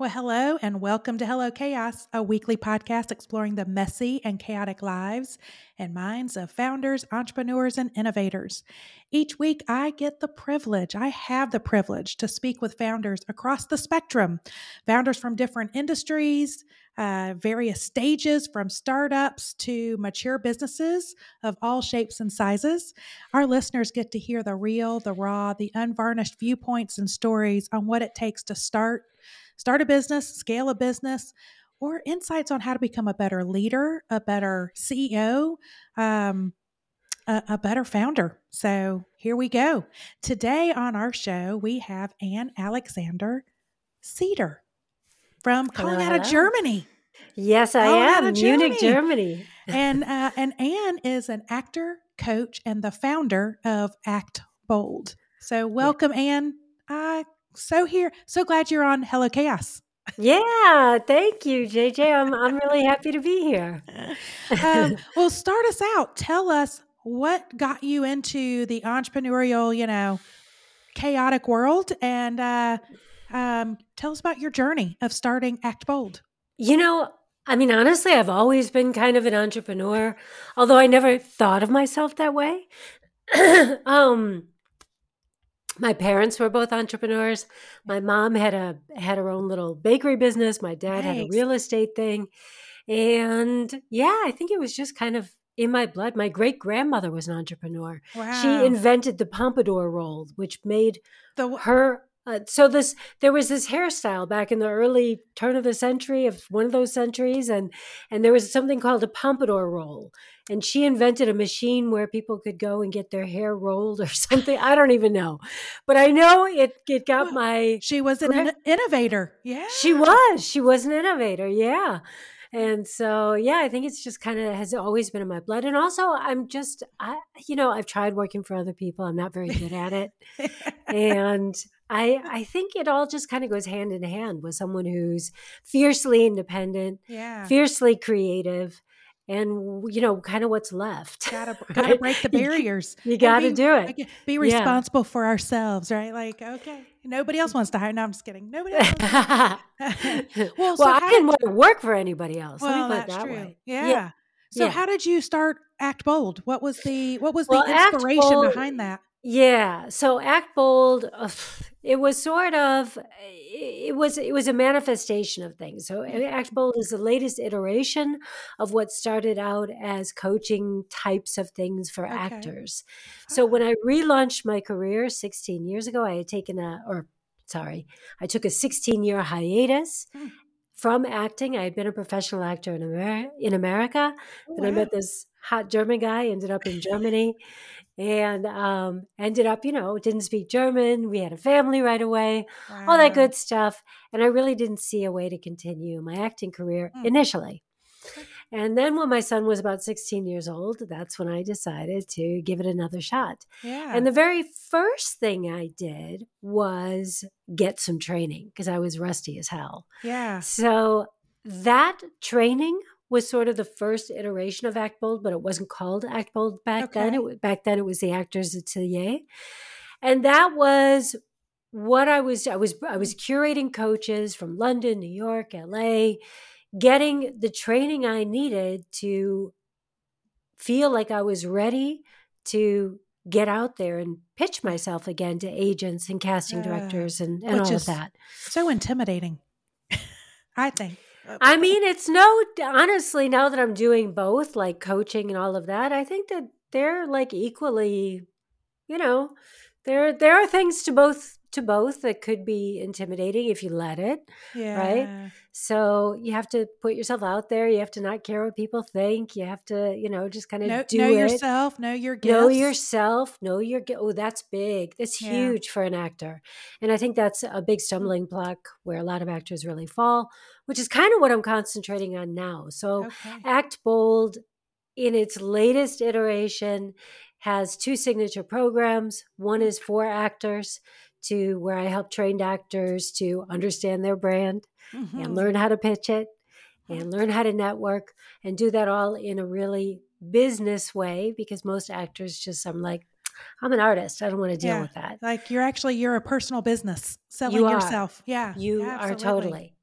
Well, hello and welcome to Hello Chaos, a weekly podcast exploring the messy and chaotic lives and minds of founders, entrepreneurs, and innovators. Each week, I have the privilege to speak with founders across the spectrum, founders from different industries, various stages, from startups to mature businesses of all shapes and sizes. Our listeners get to hear the real, the raw, the unvarnished viewpoints and stories on what it takes to start a business, scale a business, or insights on how to become a better leader, a better CEO, a better founder. So here we go. Today on our show, we have Anne Alexander Cedar from calling out of Germany. Yes, I am. Munich, Germany. And Anne is an actor, coach, and the founder of Act Bold. So welcome, Anne. So glad you're on Hello Chaos. Yeah, thank you, JJ. I'm really happy to be here. Well, start us out. Tell us what got you into the entrepreneurial, chaotic world, and tell us about your journey of starting Act Bold. Honestly, I've always been kind of an entrepreneur, although I never thought of myself that way. My parents were both entrepreneurs. My mom had her own little bakery business. My dad had a real estate thing. And yeah, I think it was just kind of in my blood. My great-grandmother was an entrepreneur. Wow. She invented the pompadour roll, which made her there was this hairstyle back in the early turn of the century, of one of those centuries, and there was something called a pompadour roll. And she invented a machine where people could go and get their hair rolled or something. I don't even know. But I know it got my... She was an innovator. Yeah. She was an innovator. Yeah. And so, yeah, I think it's just kind of has always been in my blood. And also I've tried working for other people. I'm not very good at it. And I think it all just kind of goes hand in hand with someone who's fiercely independent, fiercely creative, and kind of what's left. Gotta break the barriers. You got to do it. Be responsible for ourselves, right? Like, okay, nobody else wants to hire. No, I'm just kidding. Nobody else wants to hire. Well, I didn't want to work for anybody else. Well, Let me put it that's that true. way. Yeah. So how did you start Act Bold? What was the inspiration behind that? Yeah. So Act Bold, it was a manifestation of things. So Act Bold is the latest iteration of what started out as coaching types of things for actors. So when I relaunched my career 16 years ago, I took a 16-year hiatus from acting. I had been a professional actor in America. Then I met this hot German guy, ended up in Germany. And ended up, didn't speak German. We had a family right away, all that good stuff. And I really didn't see a way to continue my acting career initially. And then when my son was about 16 years old, that's when I decided to give it another shot. Yeah. And the very first thing I did was get some training because I was rusty as hell. Yeah. So that training was sort of the first iteration of Act Bold, but it wasn't called Act Bold back then. Back then it was the Actors Atelier. And that was what I was curating coaches from London, New York, LA, getting the training I needed to feel like I was ready to get out there and pitch myself again to agents and casting directors and all of that. So intimidating, I think. It's honestly, now that I'm doing both, like coaching and all of that, I think that they're like equally, there are things to both that could be intimidating if you let it. Yeah. Right. So you have to put yourself out there. You have to not care what people think. You have to, just kind of know yourself, know your gifts. Know yourself, know your gift. Oh, that's big. That's huge for an actor. And I think that's a big stumbling block where a lot of actors really fall, which is kind of what I'm concentrating on now. So Act Bold in its latest iteration has 2 signature programs. One is for actors, where I help trained actors to understand their brand and learn how to pitch it and learn how to network and do that all in a really business way, because most actors I'm an artist. I don't want to deal with that. Like you're a personal business selling yourself. Yeah. You are totally.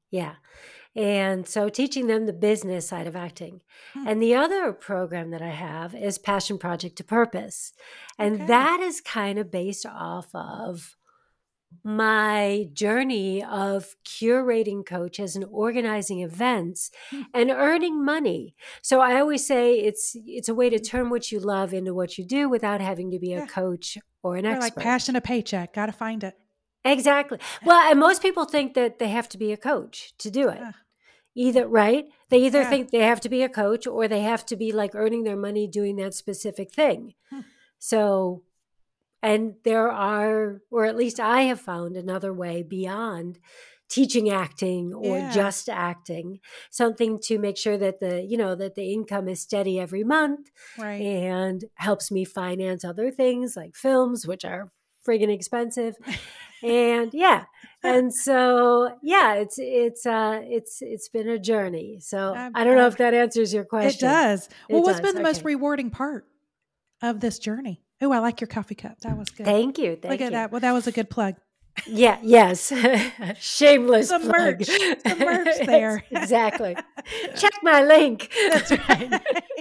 Yeah. And so teaching them the business side of acting. Hmm. And the other program that I have is Passion Project to Purpose. And Okay. that is kind of based off of my journey of curating coaches and organizing events Hmm. and earning money. So I always say it's a way to turn what you love into what you do without having to be a Yeah. coach or an Or like expert. passion a paycheck. Got to find it. Exactly. Well, and most people think that they have to be a coach to do it. Uh, Either, right? They either yeah. think they have to be a coach or they have to be like earning their money doing that specific thing. Hmm. So, and there are, or at least I have found another way beyond teaching acting or Yeah. just acting, something to make sure that that the income is steady every month Right. and helps me finance other things like films, which are friggin' expensive. And yeah. And so yeah, it's been a journey. So I don't know if that answers your It question. does. Well, It what's does. been the most Okay. rewarding part of this journey? Oh, I like your coffee cup. That was good. Thank you. Look Thank at you. that. Well, that was a good plug. Yeah, yes. Shameless Some plug. merch. Some merch there. Exactly. Check my link. That's right.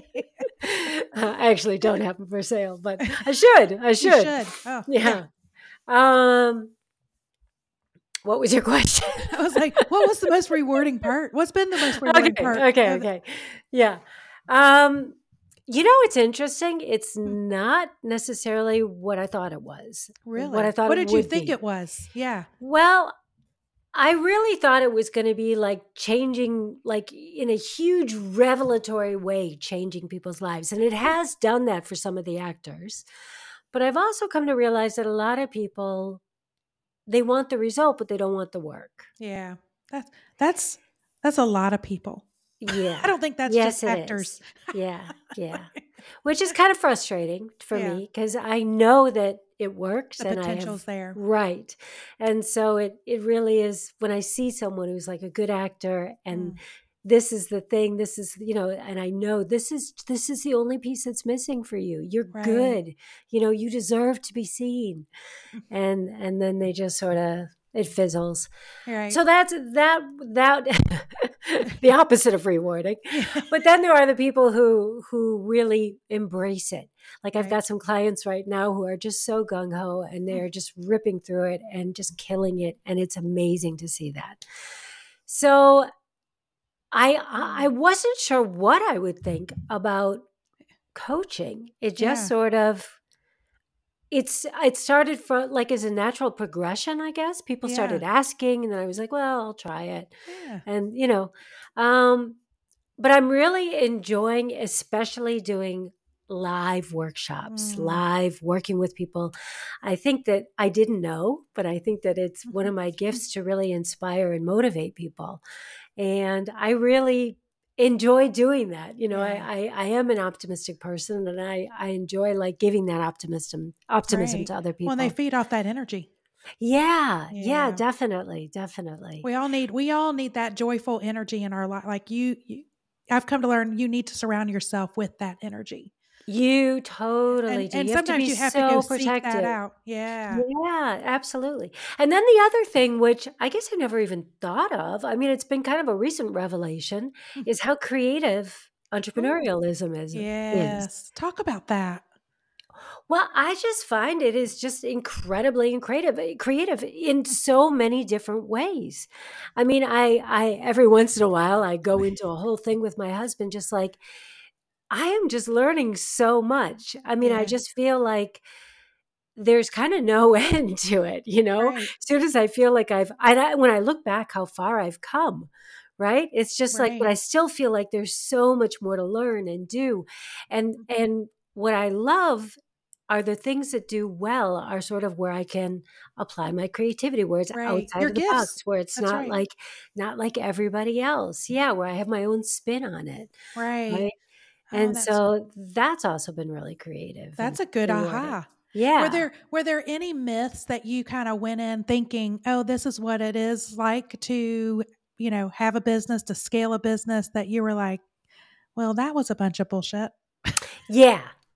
I actually don't have them for sale, but I should. I You should. should. Oh, Yeah. What was your question? I was like, what was the most rewarding part? What's been the most rewarding part? Okay. Yeah. It's interesting. It's not necessarily what I thought it was. Really? What I thought What it did you would think be. it was? Yeah. Well, I really thought it was going to be like changing, like in a huge revelatory way, changing people's lives. And it has done that for some of the actors. But I've also come to realize that a lot of people, they want the result, but they don't want the work. Yeah. That's a lot of people. Yeah. I don't think that's Yes, just it actors. is. Yeah. Which is kind of frustrating for Yeah. me because I know that it works The and potential's there. Right. And so it really is when I see someone who's like a good actor and this is the thing, this is, and I know this is the only piece that's missing for you. You're Right. good. You deserve to be seen. And then they just sort of it fizzles. Right. So that's that the opposite of rewarding. But then there are the people who really embrace it. Like I've got some clients right now who are just so gung-ho and they're just ripping through it and just killing it. And it's amazing to see that. So I wasn't sure what I would think about coaching. It just sort of it started from like as a natural progression, I guess. People started asking and then I was like, well, I'll try it. Yeah. And, but I'm really enjoying especially doing live workshops, live working with people. I think that I didn't know, but I think that it's one of my gifts to really inspire and motivate people. And I really enjoy doing that. I am an optimistic person and I enjoy like giving that optimism to other people. When they feed off that energy. Yeah, definitely. We all need that joyful energy in our life. Like I've come to learn you need to surround yourself with that energy. You totally do. And you sometimes have to be so protective. Seek that out. Yeah. Yeah, absolutely. And then the other thing, which I guess I never even thought of, I mean, it's been kind of a recent revelation, is how creative entrepreneurialism is. Yes. Talk about that. Well, I just find it is just incredibly creative in so many different ways. I mean, I every once in a while I go into a whole thing with my husband, just like I am just learning so much. I mean, I just feel like there's kind of no end to it, Right. As soon as I feel like when I look back how far I've come, right? It's just like, but I still feel like there's so much more to learn and do. And what I love are the things that do well are sort of where I can apply my creativity, where it's outside Your of the gifts. box, where it's not like everybody else. Yeah. Where I have my own spin on it. Right. And so that's also been really creative. That's a good aha. Yeah. Were there any myths that you kind of went in thinking, oh, this is what it is like to, have a business, to scale a business, that you were like, well, that was a bunch of bullshit? Yeah.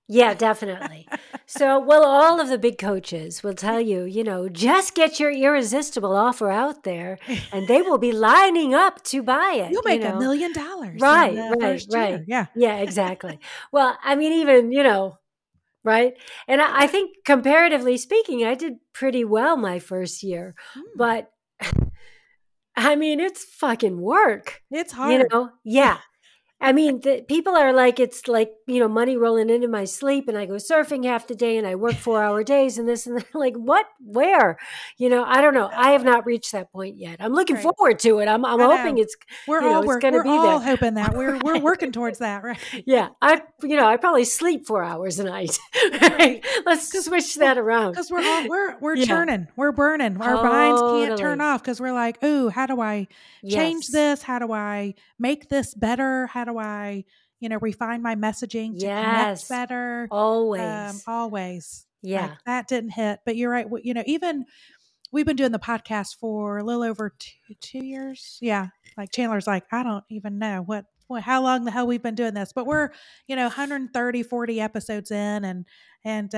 Yeah, definitely. So, well, all of the big coaches will tell you, just get your irresistible offer out there and they will be lining up to buy You'll it, make $1 million in Right, the right, first right. year. Yeah. Yeah, exactly. Well, I mean, even, right? And I think comparatively speaking, I did pretty well my first year. Mm, But I mean, it's fucking work, it's hard. Yeah. I mean, people are like, it's like, money rolling into my sleep, and I go surfing half the day and I work 4-hour days and this and that. Like, what? Where? I don't know. I have not reached that point yet. I'm looking Right. forward to it. I'm I hoping know. it's, it's going to We're be there. all hoping that we're working towards that, right? Yeah. I probably sleep 4 hours a night. Right? Let's switch that around. Because we're Yeah. churning, we're burning. Our minds can't turn Totally. off because we're like, ooh, how do I change Yes. this? How do I make this better? How do I, refine my messaging to connect Yes. better? Always. Always. Like Yeah. that didn't hit. But you're right. Even we've been doing the podcast for a little over 2 years. Yeah. Like Chandler's like, I don't even know how long the hell we've been doing this, but we're, 130, 40 episodes in, and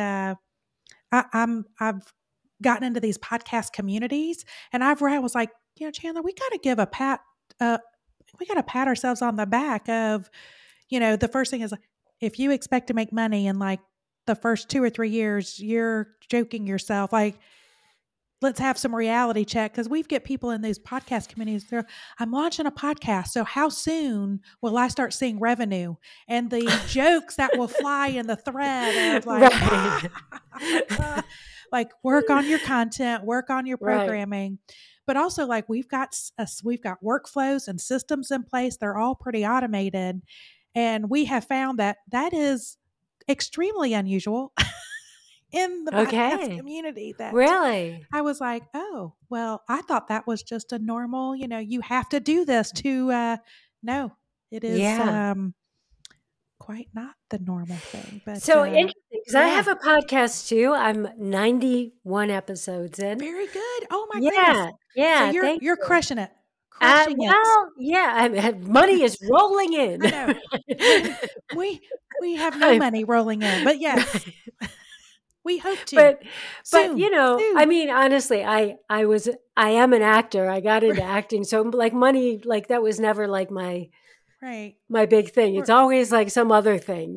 I've gotten into these podcast communities, and I was like, Chandler, we got to give we got to pat ourselves on the back of, the first thing is, if you expect to make money in like the first 2 or 3 years, you're joking yourself. Like, let's have some reality check, because we get people in these podcast communities. I'm launching a podcast, so how soon will I start seeing revenue? And the jokes that will fly in the thread of like, Right. like work on your content, work on your Right. programming, but also like we've got workflows and systems in place. They're all pretty automated, and we have found that is extremely unusual in the podcast community. That Really? I was like, oh, well, I thought that was just a normal, you have to do this to, no, it is Yeah. quite not the normal thing. But So interesting, because I yeah, have a podcast too. I'm 91 episodes in. very good. Oh my goodness. Yeah. So Yeah. you're Thank you. crushing it. Crushing it. Well, yeah. Money is rolling in. I know. We have no money rolling in, but yes, we hope to. But soon. I mean, honestly, I am an actor. I got into acting, so like money, like that was never like my big thing. It's always like some other thing,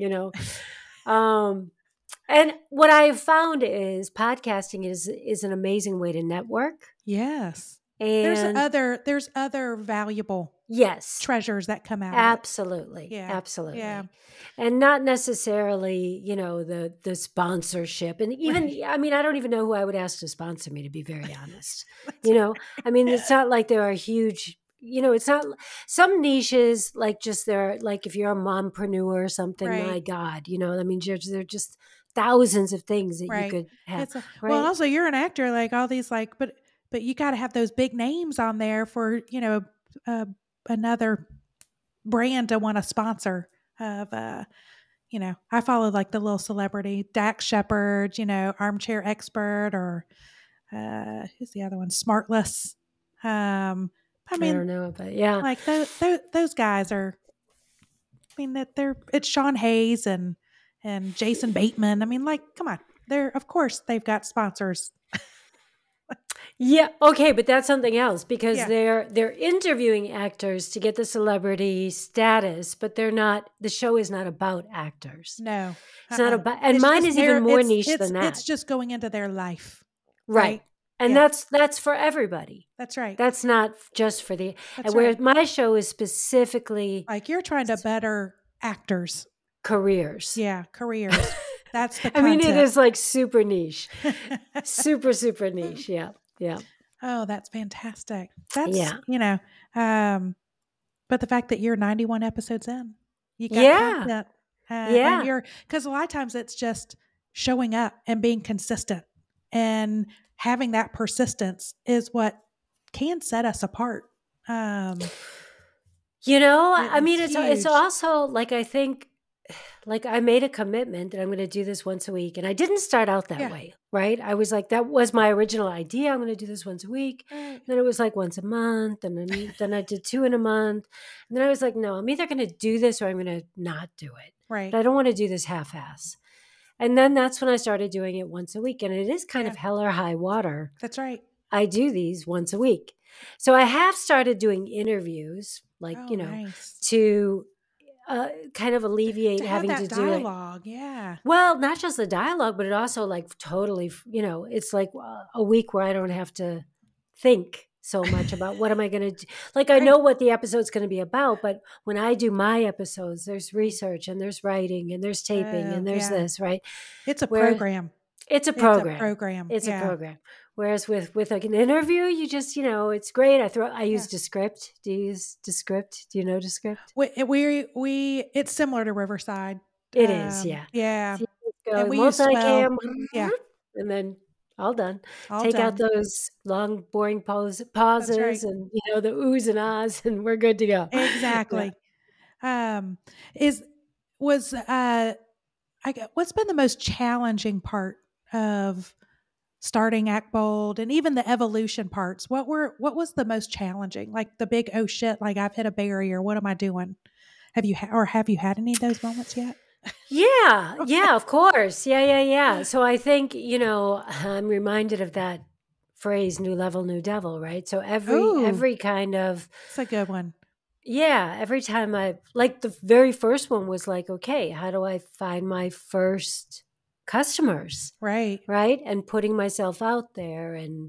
And what I've found is podcasting is an amazing way to network. Yes. And there's other valuable treasures that come out. Absolutely. Of it. Yeah. Absolutely. Yeah. And not necessarily, the sponsorship. And even, I mean, I don't even know who I would ask to sponsor me, to be very honest. I mean, it's not like there are huge, it's not some niches, like just there, like if you're a mompreneur or something, my God, I mean, there are just thousands of things that you could have. Well, also you're an actor, like all these, like, but you got to have those big names on there for, another brand to want to sponsor of, I follow like the little celebrity, Dax Shepard, Armchair Expert, or who's the other one? Smartless. I mean, I don't know, but yeah, like those guys are, I mean, it's Sean Hayes and Jason Bateman. I mean, like, come on, of course they've got sponsors. Yeah. Okay. But that's something else, because they're interviewing actors to get the celebrity status, but the show is not about actors. No, it's not about, and mine is even more niche than that. It's just going into their life. Right. And that's for everybody. That's right. That's not just for whereas my show is specifically like you're trying to better actors' careers. Yeah. Careers. That's the I mean, it is like super niche, super, super niche. Yeah. Yeah. Oh, that's fantastic. That's, but the fact that you're 91 episodes in, you got content. Because a lot of times it's just showing up and being consistent, and having that persistence is what can set us apart. I mean, it's also like, I think, like I made a commitment that I'm going to do this once a week, and I didn't start out that way, right? I was like, that was my original idea. I'm going to do this once a week. Then it was like once a month, and then I did 2 in a month, and then I was like, no, I'm either going to do this or I'm going to not do it. Right. But I don't want to do this half-ass. And then that's when I started doing it once a week. And it is kind of hell or high water. That's right. I do these once a week. So I have started doing interviews, like, nice. to kind of alleviate having that to dialogue. do it. Yeah. Well, not just the dialogue, but it also like totally, it's like a week where I don't have to think so much about what am I going to do. Like, I know what the episode's going to be about, but when I do my episodes, there's research and there's writing and there's taping and there's this, right? It's a program. It's a program. It's a program. Whereas with like an interview, you just, it's great. I use Descript. Do you use Descript? Do you know Descript? It's similar to Riverside. It is, yeah. Yeah. So and we multicam, yeah. And then all done. Take out those long, boring pauses and, the oohs and ahs, and we're good to go. Exactly. What's been the most challenging part of starting Act Bold, and even the evolution parts? What was the most challenging? Like the big, oh shit, like I've hit a barrier. What am I doing? Have you had any of those moments yet? Yeah, of course. Yeah. So I think, I'm reminded of that phrase, new level, new devil, right? So every kind of... It's a good one. Yeah, every time like the very first one was like, okay, how do I find my first customers? Right. And putting myself out there and,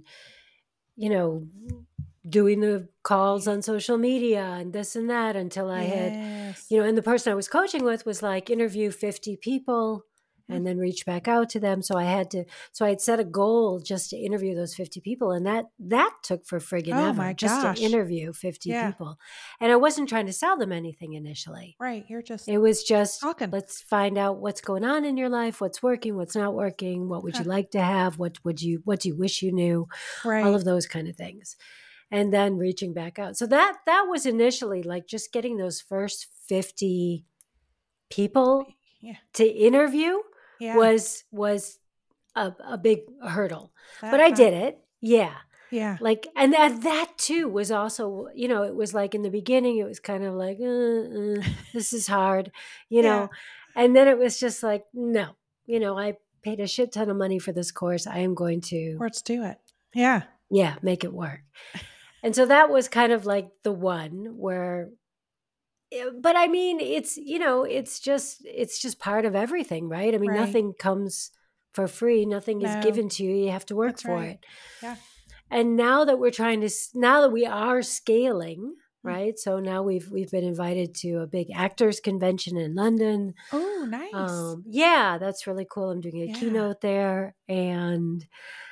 doing the calls on social media and this and that until I had, and the person I was coaching with was like, interview 50 people and then reach back out to them. So I had set a goal just to interview those 50 people. And that took for friggin' ever, just to interview 50 people. And I wasn't trying to sell them anything initially. Right. It was just talking. Let's find out what's going on in your life, what's working, what's not working, what would you like to have, what do you wish you knew, all of those kind of things. And then reaching back out. So that was initially like just getting those first 50 people to interview was a big hurdle. But I did it. Yeah. Yeah. Like, and that too was also, it was like in the beginning, it was kind of like, this is hard, and then it was just like, no, I paid a shit ton of money for this course. I am going to. Let's do it. Yeah. Yeah. Make it work. And so that was kind of like the one where, but I mean, it's, it's just part of everything, right? I mean, nothing comes for free. Nothing is given to you. You have to work for it. Yeah. And now that we are scaling, right? So now we've been invited to a big actors convention in London. Oh, nice. Yeah, that's really cool. I'm doing a keynote there, and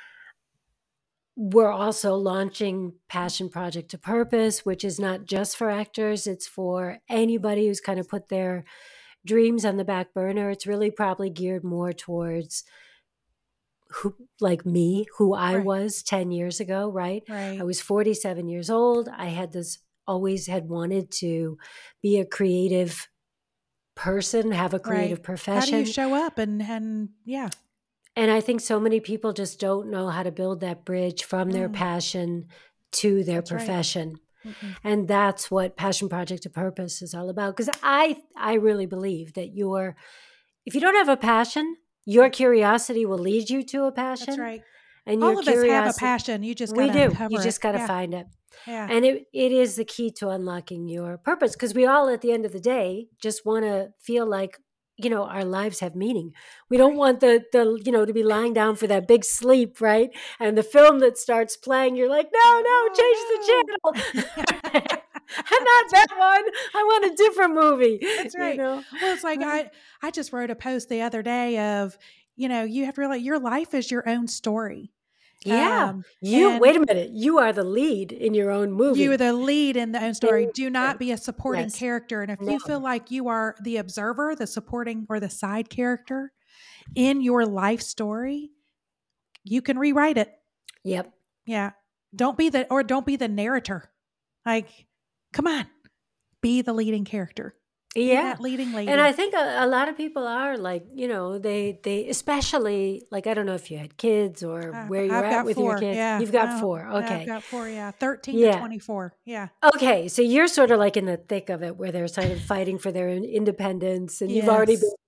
we're also launching Passion Project to Purpose, which is not just for actors. It's for anybody who's kind of put their dreams on the back burner. It's really probably geared more towards who I was 10 years ago, right? I was 47 years old. I had always had wanted to be a creative person, have a creative profession. How do you show up? And yeah. And I think so many people just don't know how to build that bridge from their passion to their profession. Right. And that's what Passion Project to Purpose is all about. Because I really believe that if you don't have a passion, your curiosity will lead you to a passion. That's right. And all of us have a passion. You just got to uncover it. You just got to yeah. find it. Yeah. And it is the key to unlocking your purpose. Because we all, at the end of the day, just want to feel like, our lives have meaning. We don't want the to be lying down for that big sleep, right? And the film that starts playing, you're like, no, change the channel. Not that one. I want a different movie. That's right. Well, it's like I just wrote a post the other day of, you have to realize your life is your own story. Yeah. Wait a minute. You are the lead in your own movie. You are the lead in the own story. Do not be a supporting character. And if you feel like you are the observer, the supporting or the side character in your life story, you can rewrite it. Yep. Yeah. Don't be the narrator. Like, come on, be the leading character. Yeah. Leading lady. And I think a lot of people are like, they especially, like, I don't know if you had kids or where you're at with your kids. Yeah. You've got 4. Okay. I've got 4. Yeah. 13 to 24. Yeah. Okay. So you're sort of like in the thick of it where they're sort of fighting for their independence and you've already been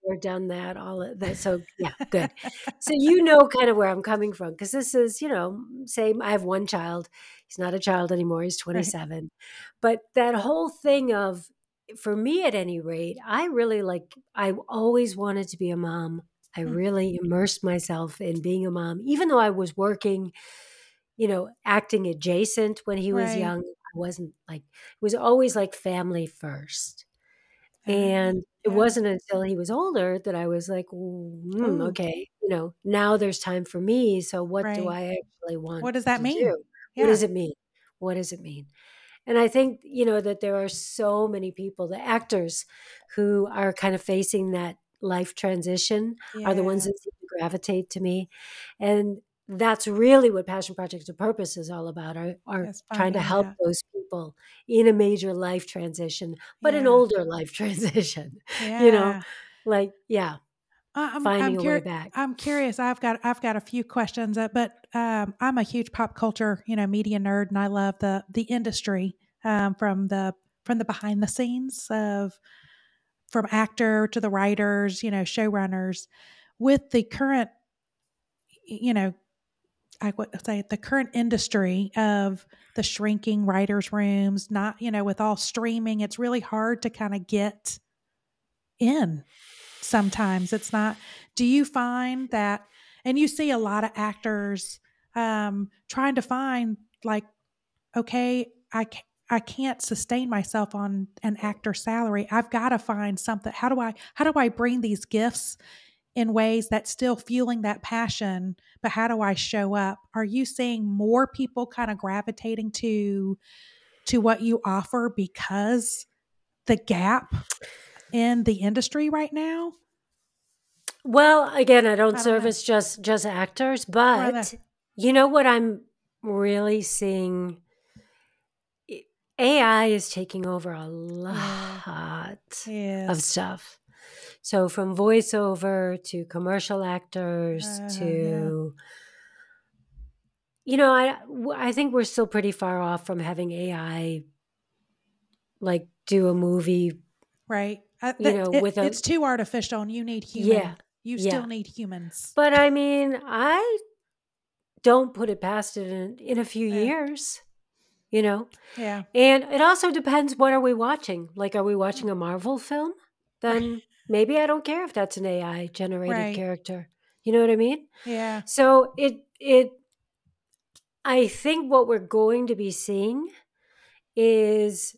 never done that. All of that. So yeah, good. So you know kind of where I'm coming from, because this is, same. I have one child. He's not a child anymore. He's Right. 27. But that whole thing of, for me at any rate, I always wanted to be a mom. I really immersed myself in being a mom, even though I was working, acting adjacent when he was Right. young. I wasn't like, it was always like family first. And it Yeah. wasn't until he was older that I was like, Ooh, okay, now there's time for me. So what do right. I actually want What does that to mean? do? What Yeah. does it mean? What does it mean? And I think, that there are so many people, the actors who are kind of facing that life transition are the ones Yeah. that seem to gravitate to me. And that's really what Passion Project of Purpose is all about, are It's trying to finding help that. those people in a major life transition, but an Yeah. older life transition, Yeah. like, yeah, I'm finding a way curious. back. I'm curious. I've got a few questions, but I'm a huge pop culture, media nerd, and I love the industry from the behind the scenes of from actor to the writers, showrunners, with the current, you know, I would say the current industry of the shrinking writers' rooms. Not, with all streaming, it's really hard to kind of get in. Sometimes it's not. Do you find that, and you see a lot of actors trying to find, like, okay, I can't sustain myself on an actor salary. I've got to find something. How do I bring these gifts in ways that still fueling that passion, but how do I show up? Are you seeing more people kind of gravitating to what you offer because the gap in the industry right now? Well, again, I don't I don't know. service just actors, Or the but you know what I'm really seeing? AI is taking over a Yeah. lot of Yes. stuff. So from voiceover to commercial actors Yeah. to, I think we're still pretty far off from having AI like do a movie, Right. That it, with a, it's too artificial, and you need yeah, human. You yeah. still need humans. But I mean, I don't put it past it in a few Yeah. years, you know? Yeah. And it also depends, what are we watching? Like, are we watching a Marvel film? Right. Then maybe I don't care if that's an AI generated Right. character. You know what I mean? Yeah. So I think what we're going to be seeing is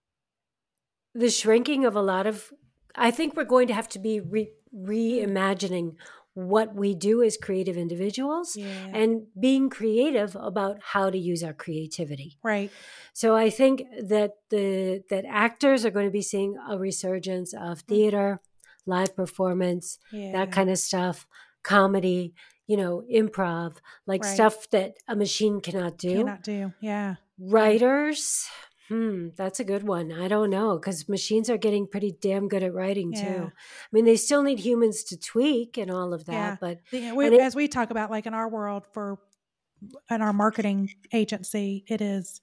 the shrinking of a lot of, I think we're going to have to be reimagining what we do as creative individuals Yeah. and being creative about how to use our creativity. Right. So I think that that actors are going to be seeing a resurgence of theater, live performance, that Yeah. kind of stuff, comedy, improv, like Right. stuff that a machine cannot do. Cannot do. Yeah. Yeah. Writers, that's a good one. I don't know, because machines are getting pretty damn good at writing Yeah. too. I mean, they still need humans to tweak and all of Yeah. that, but We, and it, as we talk about, like in our world, in our marketing agency, it is,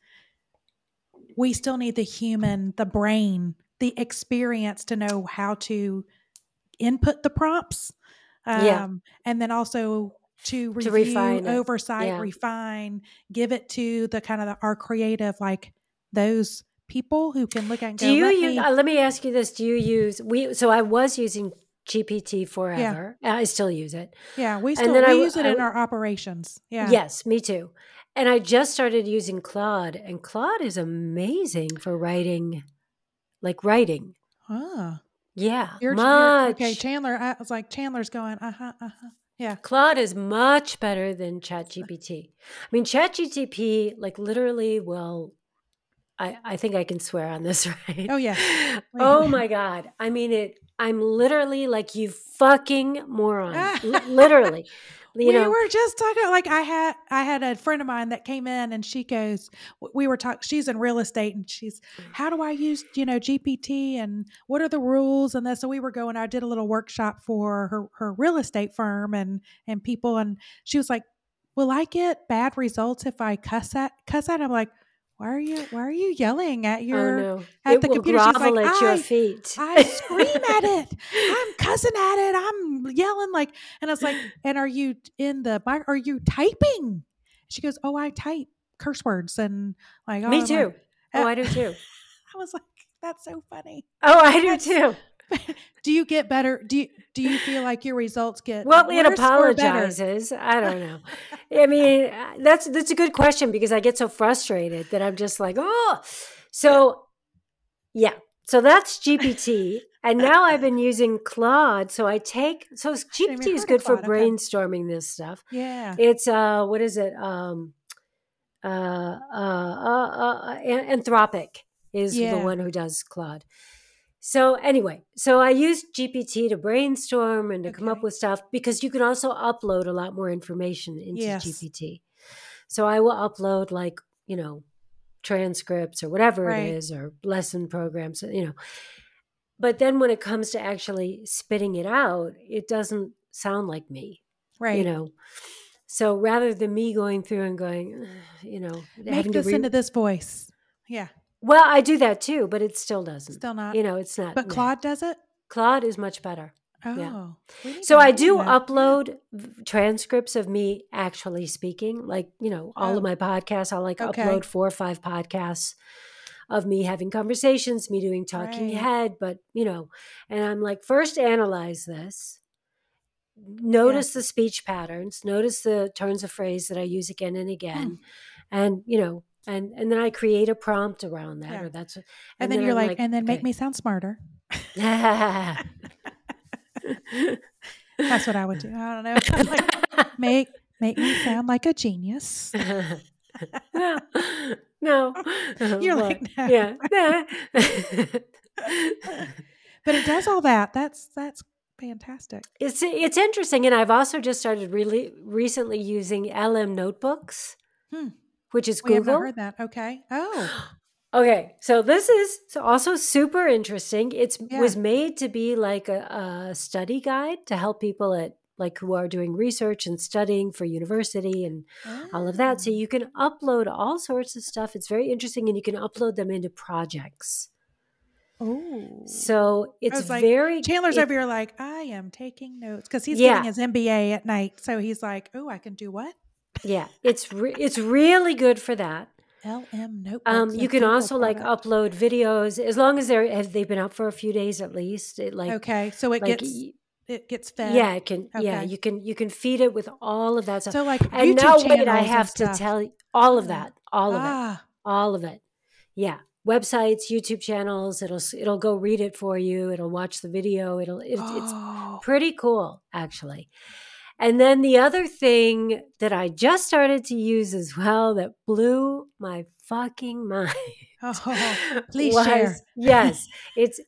we still need the human, the brain, the experience to know how to input the prompts, yeah, and then also to to review, refine it. oversight, Yeah. refine, give it to the kind of our creative, like those people who can look at and Do go, you let use, me, let me ask you this. Do you use, so I was using GPT yeah, forever. I still use it. yeah, we And still, then we use it in our operations. Yeah. yes, me too. And I just started using Claude, and Claude is amazing for writing, like writing. Ah, Yeah, you're okay. much. Chandler, I was like, Chandler's going, yeah, Claude is much better than ChatGPT. I mean, ChatGPT, like literally, will, I think I can swear on this, right? oh yeah. Oh my God. I mean, I'm literally like, you fucking moron. Literally, you We know, were just talking, like, I had a friend of mine that came in, and she goes, we were talking, she's in real estate, and she's, how do I use, GPT, and what are the rules and this? So we were going, I did a little workshop for her real estate firm, and people, and she was like, will I get bad results if I cuss at? I'm like, why are you yelling at Oh no. at It the will computer? She's like, grovel at your feet. I scream at it. I'm cussing at it. I'm yelling like, and it's like, and are you are you typing? She goes, oh, I type curse words and like, oh, Me I'm like, too. Oh, I do too. I was like, that's so funny. Oh, I do That's, too. do you get better? Do you feel like your results get Well, it worse or better? apologizes. I don't know. I mean, that's a good question because I get so frustrated that I'm just like, oh. So, yeah. So that's GPT. And now I've been using Claude. So GPT is good for brainstorming this stuff. Yeah. It's what is it? Anthropic is the one who does Claude. So anyway, so I use GPT to brainstorm and to come up with stuff because you can also upload a lot more information into GPT. So I will upload like, transcripts or whatever it is, or lesson programs, But then when it comes to actually spitting it out, it doesn't sound like me. Right. So rather than me going through and going, make this into this voice. Yeah. Well, I do that too, but it still doesn't. Still not. It's not. But Claude does it? Claude is much better. Oh. Yeah. So I do upload transcripts of me actually speaking, like, all of my podcasts. I'll upload 4 or 5 podcasts of me having conversations, me doing talking head, but, and I'm like, first analyze this. Notice the speech patterns, notice the turns of phrase that I use again and again. And, and then I create a prompt around that, or that's, and then you're like, and then make me sound smarter. That's what I would do. I don't know. Like, make me sound like a genius. No. You're like, no. Yeah. But it does all that. That's fantastic. It's interesting. And I've also just started really recently using LM Notebooks, which is Google. We haven't heard that. Okay. Oh. Okay. So this is also super interesting. It was made to be like a study guide to help people who are doing research and studying for university and all of that. So you can upload all sorts of stuff. It's very interesting, and you can upload them into projects. Oh, so it's like, very. Chandler's over here like, I am taking notes because he's getting his MBA at night. So he's like, oh, I can do what? Yeah, it's really good for that. LM Notebooks. You can also upload videos as long as they've been up for a few days at least. So it gets fed. Yeah, it can. Okay. Yeah, you can feed it with all of that stuff. So and YouTube now wait, I have to tell you all of that, all of it. Yeah, websites, YouTube channels. It'll go read it for you. It'll watch the video. It's pretty cool actually. And then the other thing that I just started to use as well that blew my fucking mind. Please share. Yes, it's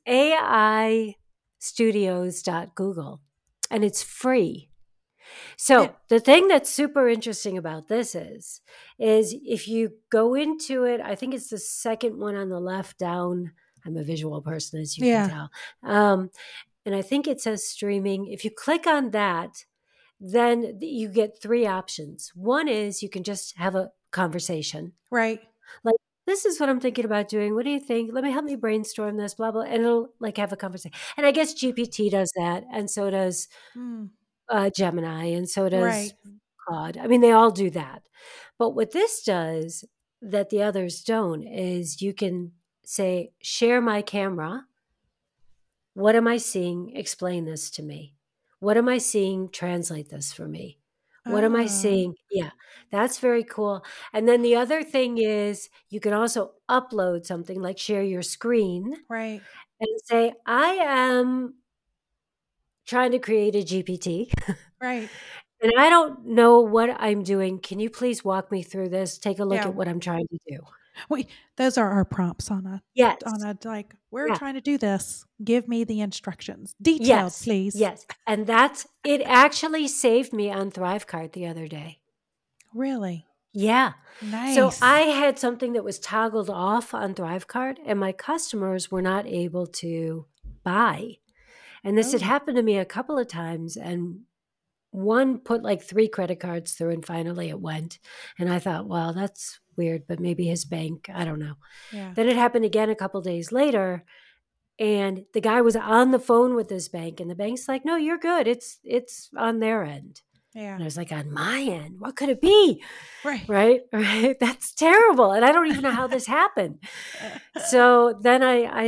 AIstudios.google, and it's free. So the thing that's super interesting about this is if you go into it, I think it's the second one on the left down. I'm a visual person, as you can tell. And I think it says streaming. If you click on that, then you get 3 options. One is you can just have a conversation. Right. Like, this is what I'm thinking about doing. What do you think? Help me brainstorm this, blah, blah. And it'll have a conversation. And I guess GPT does that. And so does Gemini. And so does Claude. I mean, they all do that. But what this does that the others don't is you can say, share my camera. What am I seeing? Explain this to me. What am I seeing? Translate this for me. What am I seeing? Yeah, that's very cool. And then the other thing is you can also upload something like share your screen. Right. And say, I am trying to create a GPT. Right. And I don't know what I'm doing. Can you please walk me through this? Take a look at what I'm trying to do. Those are our prompts on a we're trying to do this. Give me the instructions. Detailed, please. Yes. And it actually saved me on Thrivecart the other day. Really? Yeah. Nice. So I had something that was toggled off on Thrivecart, and my customers were not able to buy. And this had happened to me a couple of times, and one put like 3 credit cards through, and finally it went. And I thought, well, that's weird, but maybe his bank, I don't know. Yeah. Then it happened again a couple days later, and the guy was on the phone with his bank, and the bank's like, no, you're good. It's on their end. Yeah. And I was like, on my end? What could it be? Right. Right. That's terrible. And I don't even know how this happened. So then I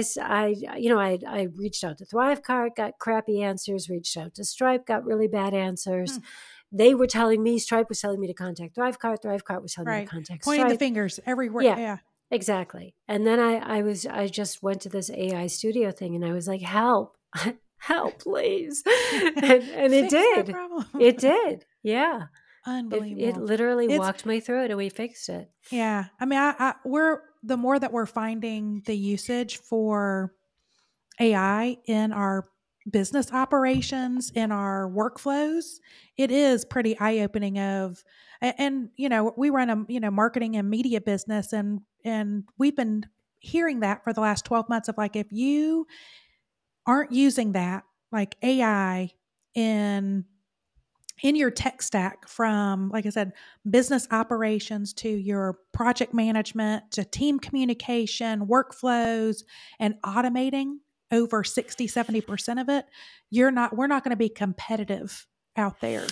reached out to Thrivecart, got crappy answers, reached out to Stripe, got really bad answers. They were telling me, Stripe was telling me to contact Thrivecart. Thrivecart was telling me to contact Pointing Stripe. the fingers everywhere. Yeah. Exactly. And then I just went to this AI studio thing, and I was like, help, please. And it did. It did. Yeah. Unbelievable. It literally walked me through it, and we fixed it. Yeah. I mean, we're the more that we're finding the usage for AI in our business operations, in our workflows, it is pretty eye-opening and we run a marketing and media business, and we've been hearing that for the last 12 months of like, if you aren't using that like AI in your tech stack, from, like I said, business operations to your project management to team communication, workflows, and automating over 60-70% of it, we're not going to be competitive out there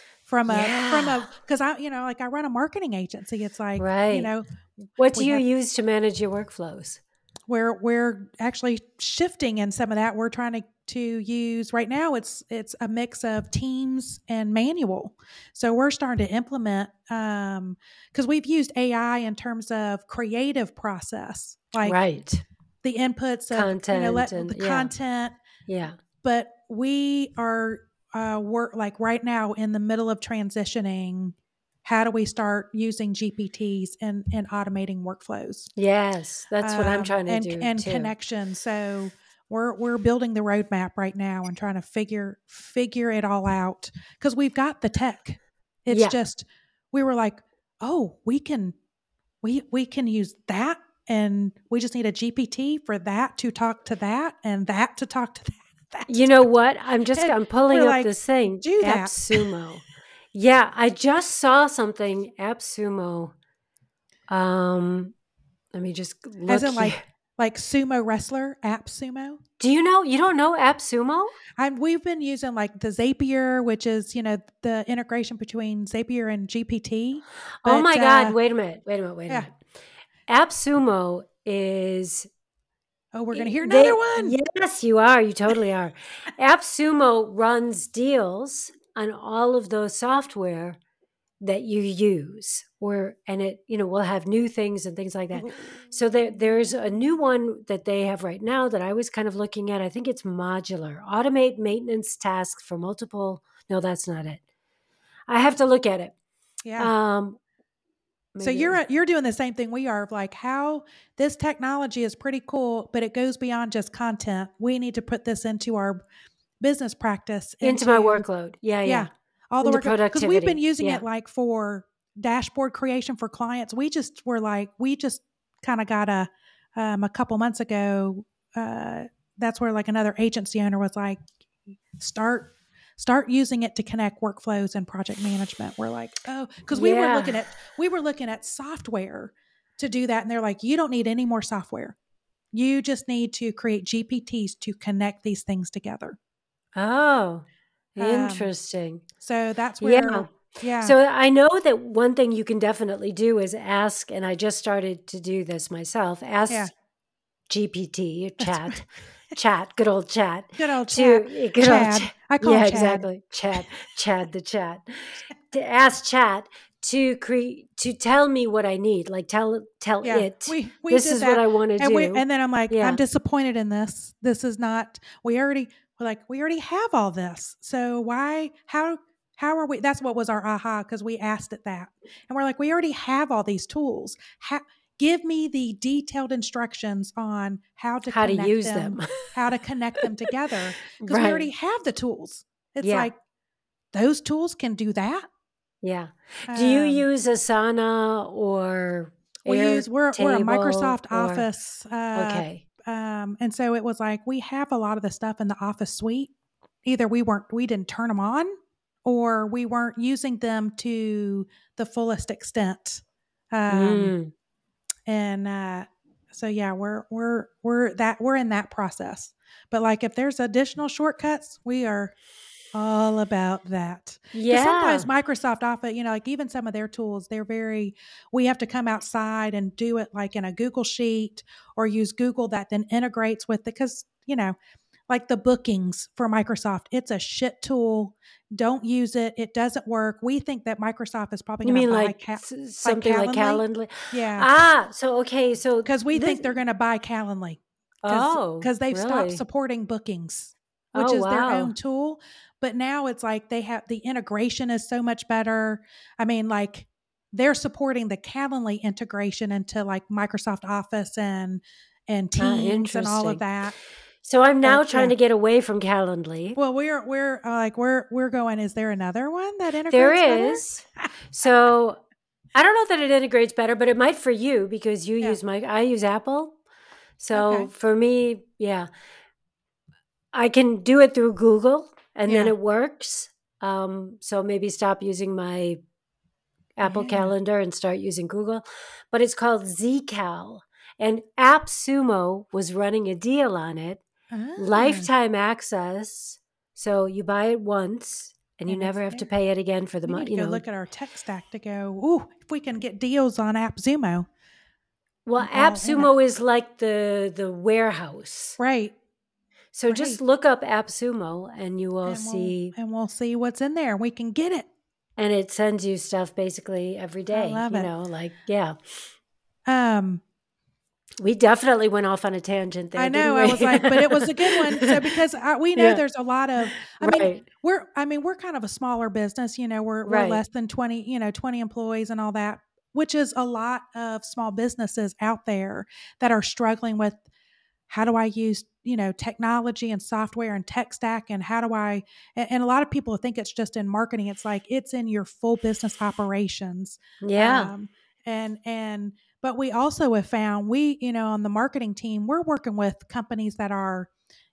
because I run a marketing agency. It's like, what do you use to manage your workflows? We're actually shifting in some of that. We're trying to use right now. It's a mix of Teams and manual. So we're starting to implement because we've used AI in terms of creative process, like the inputs of content the content. Yeah, but we are like right now in the middle of transitioning. How do we start using GPTs and automating workflows? Yes, that's what I'm trying to do and too. Connections. So we're building the roadmap right now and trying to figure it all out, because we've got the tech. It's just we were like, oh, we can use that, and we just need a GPT for that to talk to that, and that to talk to that. You know what? I'm pulling up this thing. Do that. AppSumo. Yeah, I just saw something. AppSumo. Let me just look. As in like sumo wrestler, AppSumo. Do you know? You don't know AppSumo? We've been using like the Zapier, which is the integration between Zapier and GPT. Oh my God! Wait a minute. AppSumo is. Oh, we're going to hear another one. Yes, you are. You totally are. AppSumo runs deals on all of those software that you use, and it will have new things and things like that. So there's a new one that they have right now that I was kind of looking at. I think it's modular. Automate maintenance tasks for multiple. No, that's not it. I have to look at it. Yeah. So you're doing the same thing we are, of like how this technology is pretty cool, but it goes beyond just content. We need to put this into our business practice, into my workload. Yeah. All the work, because we've been using it like for dashboard creation for clients. We just kind of got a couple months ago. That's where like another agency owner was like, start using it to connect workflows and project management. We're like, oh, because we were looking at software to do that, and they're like, you don't need any more software. You just need to create GPTs to connect these things together. Oh, interesting. So that's where, So I know that one thing you can definitely do is ask, and I just started to do this myself. Ask GPT, chat, good old chat. Good old Chad. I call him Chad. Exactly. Chad the chat. To ask chat to tell me what I need. Like tell it. This is what I want to do. And then I'm like, I'm disappointed in this. This is not. We already have all this. So how are we? That's what was our aha, because we asked it that, and we're like, we already have all these tools. Give me the detailed instructions on how to use them, how to connect them together, because we already have the tools. It's like those tools can do that. Yeah. Do you use Asana or we're a Microsoft Office? Okay. And so it was like, we have a lot of the stuff in the Office suite. Either we didn't turn them on, or we weren't using them to the fullest extent. Mm. And so yeah, we're in that process. But like if there's additional shortcuts, we are all about that. Because sometimes Yeah. Microsoft Office, like even some of their tools, we have to come outside and do it like in a Google Sheet or use Google that then integrates with it. Because, like the bookings for Microsoft, it's a shit tool. Don't use it. It doesn't work. We think that Microsoft is probably You going to mean buy like like something like Calendly. Calendly? Yeah. So okay, so Because we this. think they're going to buy Calendly Oh, because they've stopped really? supporting bookings, which Oh, is their wow. own tool. But now it's like they have the integration is so much better. I mean, like they're supporting the Calendly integration into like Microsoft Office and Teams and all of Interesting. that. So I'm But now trying yeah, to get away from Calendly. well, we're going. Is there another one that There integrates better? is. So I don't know that it integrates better, but it might for you because Yeah. I use Apple. So Okay. for me, yeah, I can do it through Google and then Yeah. it works. So maybe stop using my Apple Yeah. Calendar and start using Google. But it's called Zcal. And AppSumo was running a deal on it, Ah, lifetime access. So you buy it once and you and it's never have to there. pay it again for the We need month, to go look at our tech stack to go, ooh, if we can get deals on AppZumo. Well, I'm all in it. AppSumo is like the warehouse. Right. So just Right. look up AppSumo and you will And we'll see, and we'll see what's in there. We can get it. and it sends you stuff basically every I day, love it. yeah. Um, We definitely went off on a tangent there, I didn't know. we? I was like, but it was a good one. So because we know Yeah, there's a lot of, right, we're kind of a smaller business. We're right. less than 20, 20 employees and all that, which is a lot of small businesses out there that are struggling with how do I use, technology and software and tech stack, and how do I? And a lot of people think it's just in marketing. It's like it's in your full business operations. Yeah. Um, and but we also have found on the marketing team, we're working with companies that are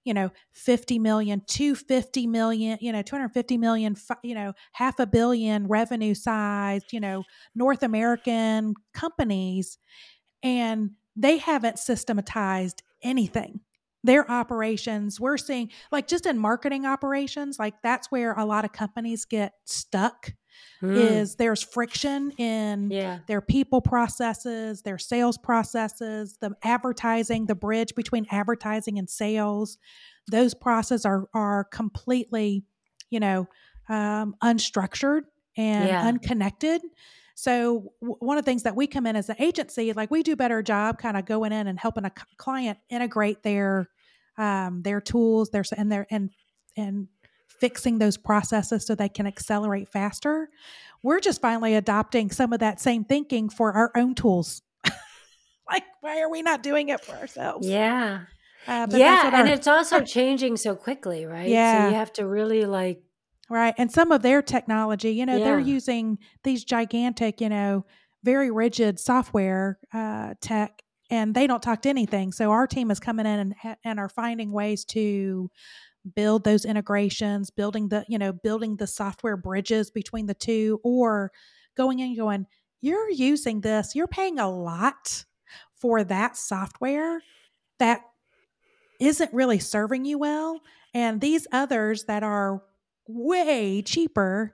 50 million, 250 million, 250 million, half a billion revenue sized, North American companies, and they haven't systematized anything. Their operations, we're seeing like just in marketing operations, like that's where a lot of companies get stuck. Mm, Is there's friction in yeah. their people processes, their sales processes, the advertising, the bridge between advertising and sales. Those processes are completely, you know, unstructured and Yeah. unconnected. So one of the things that we come in as an agency, like we do a better job kind of going in and helping a client integrate their tools, and fixing those processes so they can accelerate faster. We're just finally adopting some of that same thinking for our own tools. Like, why are we not doing it for ourselves? Yeah. But that's Yeah. what And our it's also changing so quickly, right? So you yeah. have to really Right. And some of their technology, they're yeah. using these gigantic, very rigid software tech, and they don't talk to anything. So our team is coming in and are finding ways to build those integrations, building the software bridges between the two, or going in and going, you're using this, you're paying a lot for that software that isn't really serving you well. And these others that are way cheaper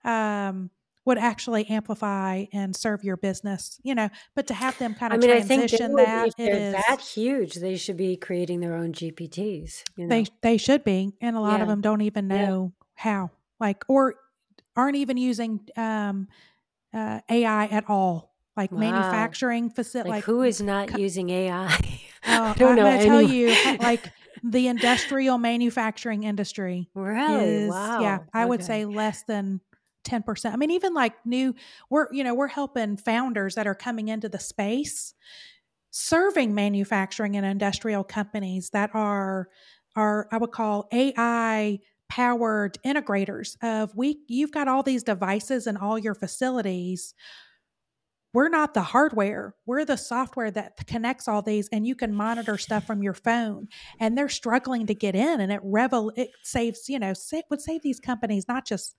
would actually amplify and serve your business, but to have them kind I of mean, I think they transition would, that, if it they're is, that huge, they should be creating their own GPTs. they should be. And a lot of Yeah. them don't even Yeah. know how, like, or aren't even using AI at all, like Wow. manufacturing facility, Like like, who is not using AI? I don't I'm know going to tell anyone. you, like the industrial manufacturing industry Really? is, yeah, Wow. I would say Okay. less than 10%. I mean, even like we're helping founders that are coming into the space, serving manufacturing and industrial companies that are I would call AI powered integrators of you've got all these devices in all your facilities. We're not the hardware. We're the software that connects all these, and you can monitor stuff from your phone. And they're struggling to get in, and it saves, would save these companies not just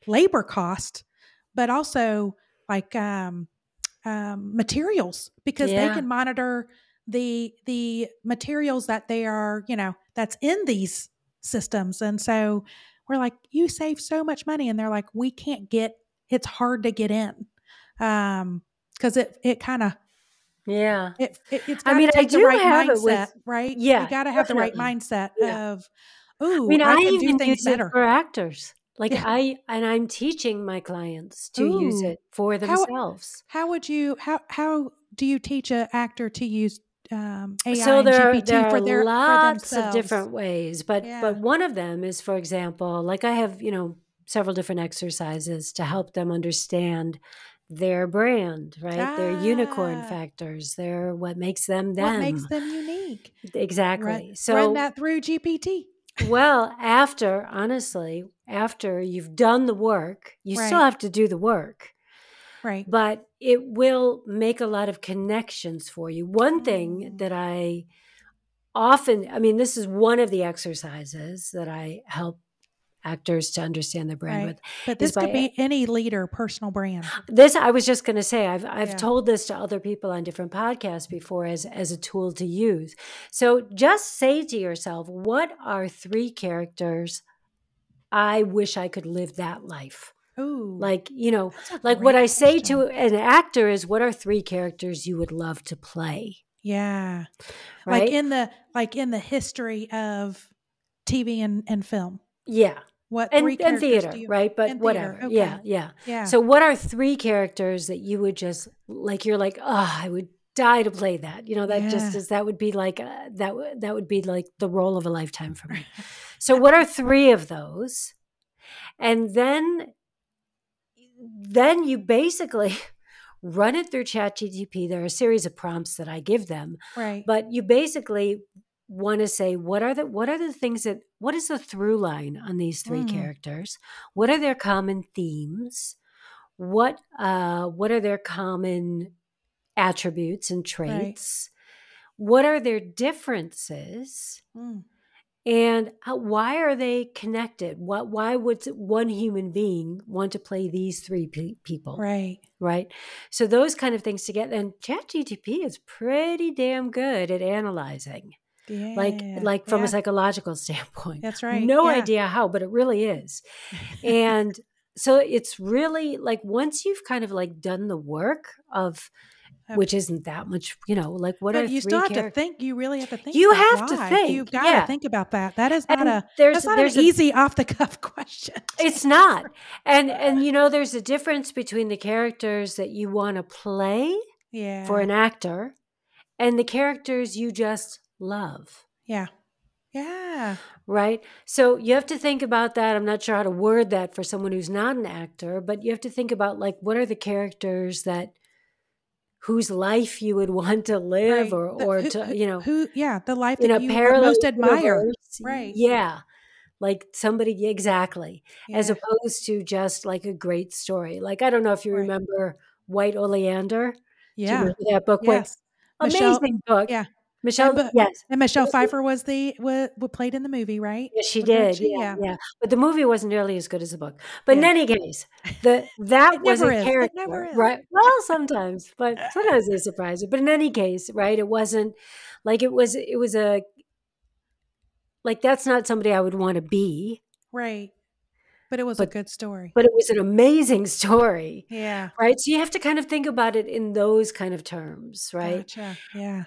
labor cost, but also like materials, because they Yeah. can monitor the materials that they are, that's in these systems. And so we're like, you save so much money, and they're like, we can't get, it's hard to get in, because it kind of, Yeah. it's I got to mean, I take the do right have it mindset, with, right? You yeah, got to have the right definitely. mindset Yeah. of, I ooh, mean, I I can do even things use it better. for actors. Like Yeah. I'm teaching my clients to use Ooh, it for how themselves. how would you how do you teach an actor to use AI So and there GPT are for lots of themselves? different ways, but Yeah. one of them is, for example, like I have, several different exercises to help them understand their brand, right? Their unicorn Ah, factors, their what makes them what makes them. them unique? Run Exactly. run So, that through GPT. well, honestly, after you've done the work, you still Right. have to do the work, Right. but it will make a lot of connections for you. One thing Mm. that I often, I mean, this is one of the exercises that I help actors to understand their brand Right. with, But is this could by be any leader personal brand. this. I was just going to say, I've Yeah. told this to other people on different podcasts before as a tool to use. So just say to yourself, what are 3 characters I wish I could live that life? Ooh, Like, that's a like what great I say to question. an actor is, what are 3 characters you would love to play? Yeah. Right? Like in the history of TV and film. Yeah. What And 3 characters do theater, you right? But in theater? whatever. Okay. Yeah, yeah. Yeah. So what are 3 characters that you would just like, you're like, "Oh, I would die to play that." That just Yeah. is, that would be like that would be like the role of a lifetime for me. So what are 3 of those? And then you basically run it through ChatGPT. There are a series of prompts that I give them, Right. but you basically want to say, what are the things that, what is the through line on these 3 characters? What are their common themes? What are their common attributes and Right. traits? What are their differences? Mm. And why are they connected? Why would one human being want to play these 3 people? Right. Right. So those kind of things together. And ChatGPT is pretty damn good at analyzing, like Yeah. like from a Yeah. psychological standpoint. That's right. No Yeah. idea how, but it really is. And so it's really like, once you've kind of like done the work of, Of which isn't that much, like what are But you still three have to characters? think, you really have to think You about have to why. think. You've gotta Yeah. think about that. That is not And a there's that's not an there's a easy off the cuff question to it's not. answer. And there's a difference between the characters that you want to play for Yeah. an actor and the characters you just love. Yeah. Yeah. Right? So you have to think about that. I'm not sure how to word that for someone who's not an actor, but you have to think about, like, what are the characters that whose life you would want to live, Right. The or to, yeah, the life in that a you would parallel most admire. universe. Right. Yeah. Like somebody, yeah, exactly. As Yeah. opposed to just like a great story. Like, I don't know if you Right. remember White Oleander. Do you Yeah. remember that book? What Yes. Michelle amazing book. yeah. Michelle, yes. And Michelle Pfeiffer was played in the movie, right? Yes, she Wasn't did. she? Yeah, Yeah. yeah. But the movie wasn't nearly as good as the book. But in Yeah. any case, that It was never a is. It never character, is. right? Well, sometimes, but sometimes they surprise you. But in any case, right? It wasn't like, it was a, like, that's not somebody I would want to be, Right. But it was a but good story. but it was an amazing story, Yeah. right? So you have to kind of think about it in those kind of terms, right? Gotcha. Yeah.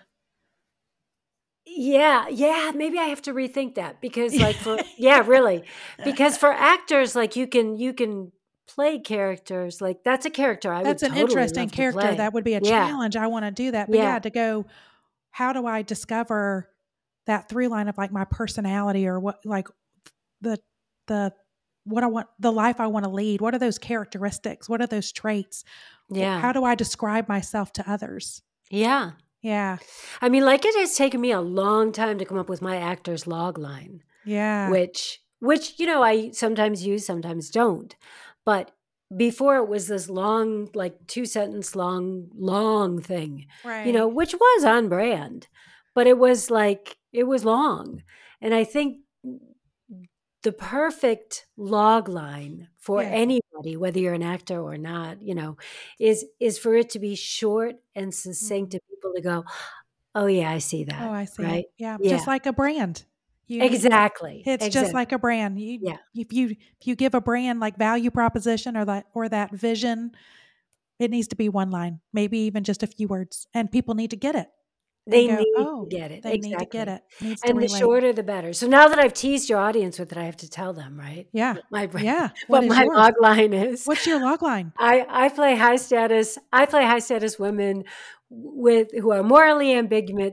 Yeah, yeah, maybe I have to rethink that, because like, yeah, really. Because for actors, like, you can play characters, like that's a character I would That's an totally interesting love to character. play. That would be a Yeah, challenge. I wanna do that. But yeah, yeah, to go, how do I discover that through line of, like, my personality, or what, like, the the what I want, the life I wanna lead? What are those characteristics? What are those traits? yeah, How do I describe myself to others? yeah. Yeah. I mean, like, it has taken me a long time to come up with my actor's log line, Yeah. which I sometimes use, sometimes don't. But before, it was this long, like 2 sentence long thing, Right. which was on brand, but it was like, it was long. And I think the perfect log line for Yeah. anyone anybody, whether you're an actor or not, is for it to be short and succinct to people to go, oh yeah, I see Oh, that. I see it. Right? Yeah, Yeah, just like a brand. You exactly. It's just Exactly. like a brand. You Yeah. if you give a brand like value proposition or that vision, it needs to be one line, maybe even just a few words, and people need to get it and They go, need to "Oh, get it. they need to get Exactly. it." Needs to And the relate. shorter, the better. So now that I've teased your audience with it, I have to tell them, right? Yeah. What my brand, Yeah. What what is my yours? log line is. What's your log line? I play high status. I play high status women who are morally ambiguous.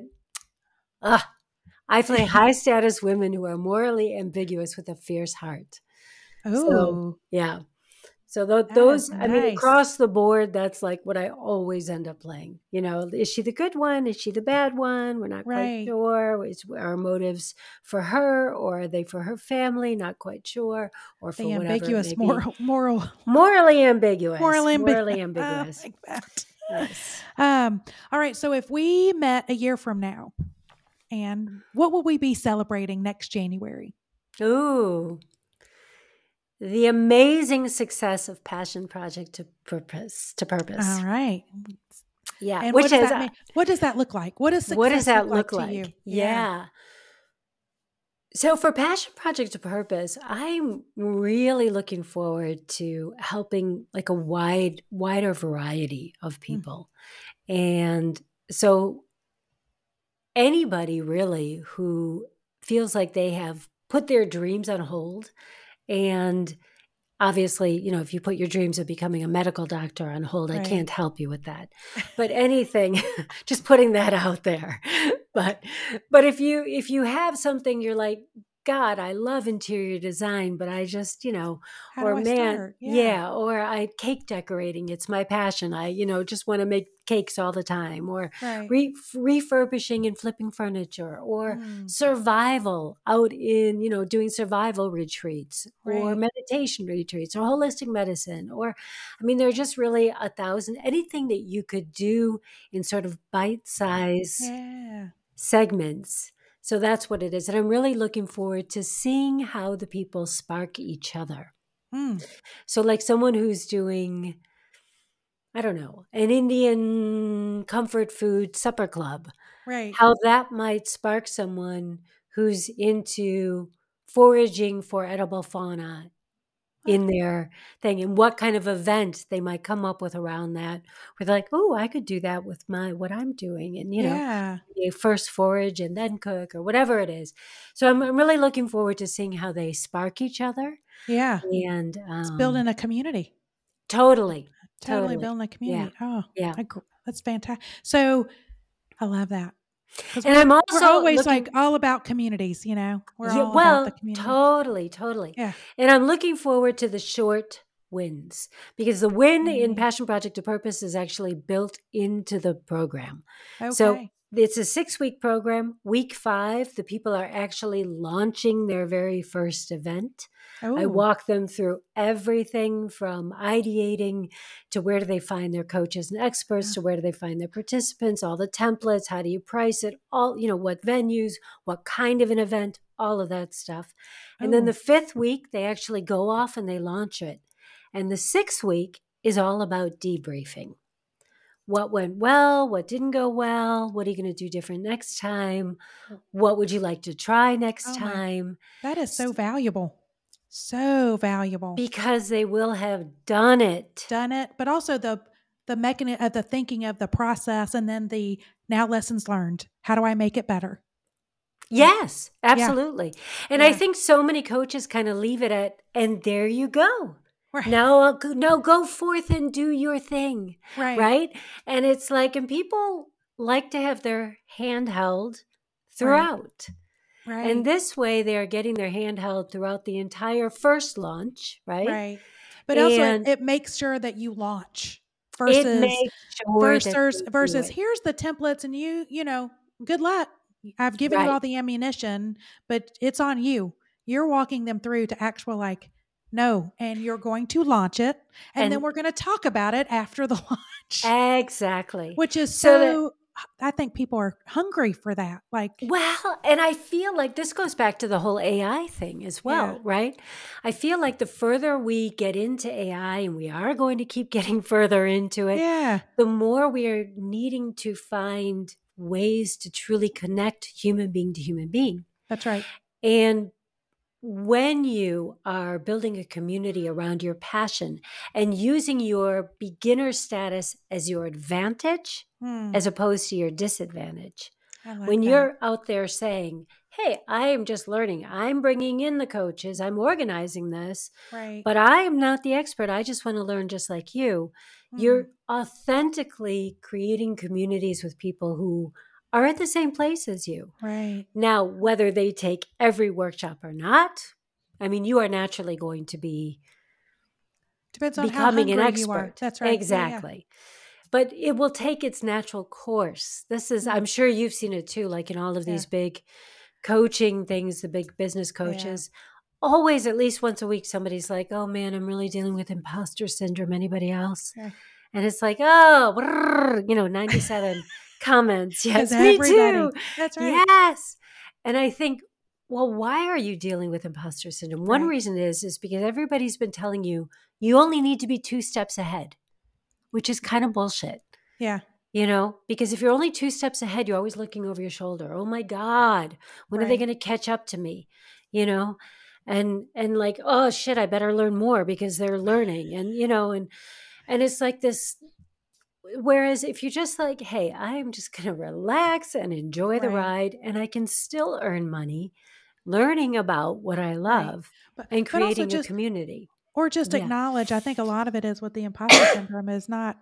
I play high status women who are morally ambiguous with a fierce heart. So Oh, yeah. So that is those, I mean, nice. across the board, that's like what I always end up playing. Is she the good one? Is she the bad one? We're not quite Right. sure. Is our motives for her, or are they for her family? Not quite sure, or for The whatever it may ambiguous be. moral Morally ambiguous. ambiguous. Morally I ambiguous. like that. Yes. All right. So if we met a year from now, and what will we be celebrating next January? Ooh. The amazing success of Passion Project to Purpose. All right. Yeah. And Which what does is, that mean? What does that look like? What does what does success that look like look to like? you? Yeah. So for Passion Project to Purpose, I'm really looking forward to helping like a wider variety of Mm, people. And so anybody really who feels like they have put their dreams on hold, and obviously, if you put your dreams of becoming a medical doctor on hold, I right. can't help you with that. But anything, just putting that out there. But if you have something you're like, God, I love interior design, but I just, How do or I man, start? Yeah. yeah, or I cake decorating, it's my passion. I, just want to make cakes all the time, or Right. refurbishing and flipping furniture, or Mm, survival out in, doing survival retreats or right. meditation retreats or holistic medicine, or, I mean, there are just really 1,000, anything that you could do in sort of bite-size Yeah. segments. So that's what it is. And I'm really looking forward to seeing how the people spark each other. Mm, So like someone who's doing, I don't know, an Indian comfort food supper club, right. how that might spark someone who's into foraging for edible fauna in Ah, their thing, and what kind of event they might come up with around that, where they're like, oh, I could do that with what I'm doing. And, yeah. you first forage and then cook or whatever it is. So I'm really looking forward to seeing how they spark each other. Yeah. And It's building a community. totally, Totally totally. building a Yeah. community. Oh, Yeah. that's fantastic. So I love that because And we're I'm we're also always looking. like all about communities. We're Yeah, all about the well, community. totally, totally. Yeah. And I'm looking forward to the short wins, because the win in Yay. Passion Project to Purpose is actually built into the program. So Okay. it's a 6-week program. Week 5, the people are actually launching their very first event. I Oh. walk them through everything from ideating to where do they find their coaches and experts, to where do they find their participants, all the templates, how do you price it, all, what venues, what kind of an event, all of that stuff. And then the Oh. 5th week, they actually go off and they launch it. And the 6th week is all about debriefing. What went well? What didn't go well? What are you going to do different next time? What would you like to try next Oh my. time? That is so valuable. So valuable. Because they will have done it. Done it, but also the mechanism of the thinking of the process, and then the now lessons learned. How do I make it better? Yes, Yeah. absolutely. And I Yeah. think so many coaches kind of leave it at, and there you go. Right. Now go forth and do your thing. Right. Right. And it's like, and people like to have their hand held Right. throughout. Right. And this way they are getting their hand held throughout the entire first launch. Right. Right. But also And it makes sure that you launch it versus makes sure that they do it. here's the templates and good luck. I've given you Right. all the ammunition, but it's on you. You're walking them through to actual no, and you're going to launch it, and then And we're going to talk about it after the launch, exactly. which is So that, I think people are hungry for that. Like, well, and I feel like this goes back to the whole AI thing as well, right? I feel like the further we get into AI, and we are going to keep getting further into it, the more we are needing to find ways to truly connect human being to human being. That's right. And when you are building a community around your passion and using your beginner status as your advantage as opposed to your disadvantage, when you're out there saying, hey, I am just learning, I'm bringing in the coaches, I'm organizing this, but I am not the expert, I just want to learn just like you, you're authentically creating communities with people who are at the same place as you. Right. Now, whether they take every workshop or not, I mean, you are naturally going to be depends on becoming how an hungry expert. you are. That's right. Exactly. But it will take its natural course. This is, I'm sure you've seen it too, like in all of these big coaching things, the big business coaches. Always, at least once a week, somebody's like, oh man, I'm really dealing with imposter syndrome. Anybody else? And it's like, oh, brrr, 97 comments. Yes, me too. That's right. Yes. And I think, well, why are you dealing with imposter syndrome? One reason is because everybody's been telling you, you only need to be 2 steps ahead, which is kind of bullshit. Yeah. Because if you're only 2 steps ahead, you're always looking over your shoulder. Oh my God, when are they going to catch up to me? And like, oh shit, I better learn more because they're learning. And it's like this. Whereas if you're just like, hey, I am just going to relax and enjoy the ride, and I can still earn money learning about what I love and creating a community. Or just acknowledge, I think a lot of it is with the imposter syndrome is not,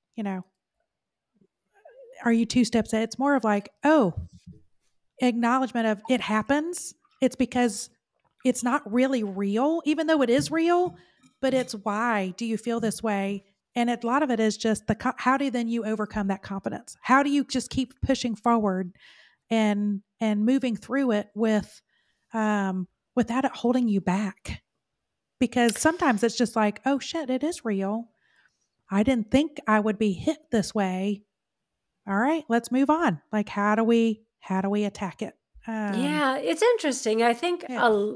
are you 2 steps ahead? It's more of like, acknowledgement of it happens. It's because it's not really real, even though it is real, but it's why do you feel this way? And a lot of it is just how do then you overcome that confidence? How do you just keep pushing forward and moving through it without it holding you back? Because sometimes it's just like, oh shit, it is real. I didn't think I would be hit this way. All right, let's move on. Like, how do we attack it? Yeah, it's interesting. I think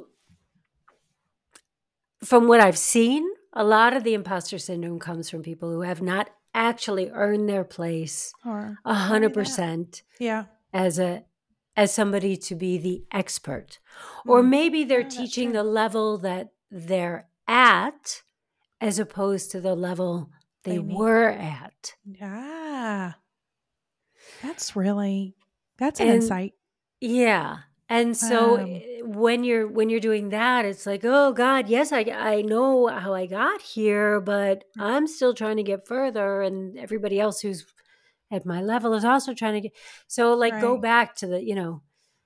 from what I've seen, a lot of the imposter syndrome comes from people who have not actually earned their place 100%. Yeah. As somebody to be the expert. Or maybe they're teaching the level that they're at as opposed to the level they were at. Yeah. That's an insight. Yeah. And so when you're doing that, it's like, oh God, yes, I know how I got here, but I'm still trying to get further. And everybody else who's at my level is also trying to get. So like go back to the,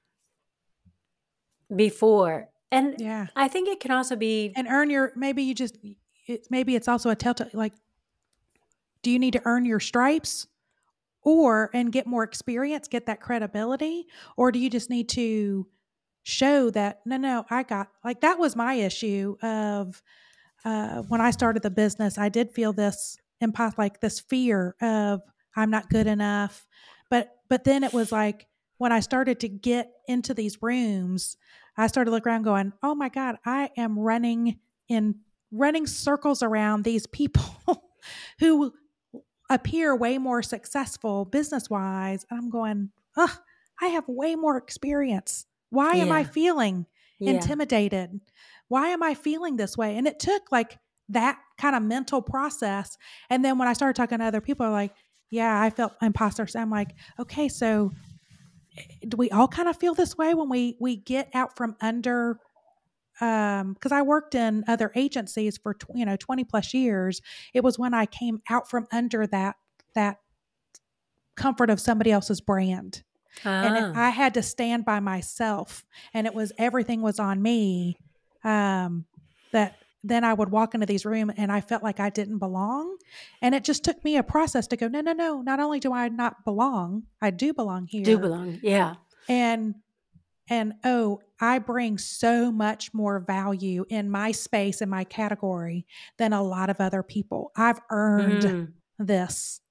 before. And I think it can also be. And earn your, maybe it's also a telltale, like, do you need to earn your stripes and get more experience, get that credibility? Or do you just need to show that, no, I got, like, that was my issue of when I started the business, I did feel this like this fear of I'm not good enough. But then it was like, when I started to get into these rooms, I started looking around going, oh my God, I am running circles around these people who appear way more successful business wise. And I'm going, I have way more experience. Why am I feeling intimidated? Why am I feeling this way? And it took like that kind of mental process. And then when I started talking to other people, are like, yeah, I felt imposter. So I'm like, okay, so do we all kind of feel this way when we get out from under? Because I worked in other agencies for 20 plus years. It was when I came out from under that comfort of somebody else's brand. And I had to stand by myself, and everything was on me. That then I would walk into these rooms and I felt like I didn't belong. And it just took me a process to go, no. Not only do I not belong, I do belong here. Yeah. And I bring so much more value in my space, in my category, than a lot of other people. I've earned this.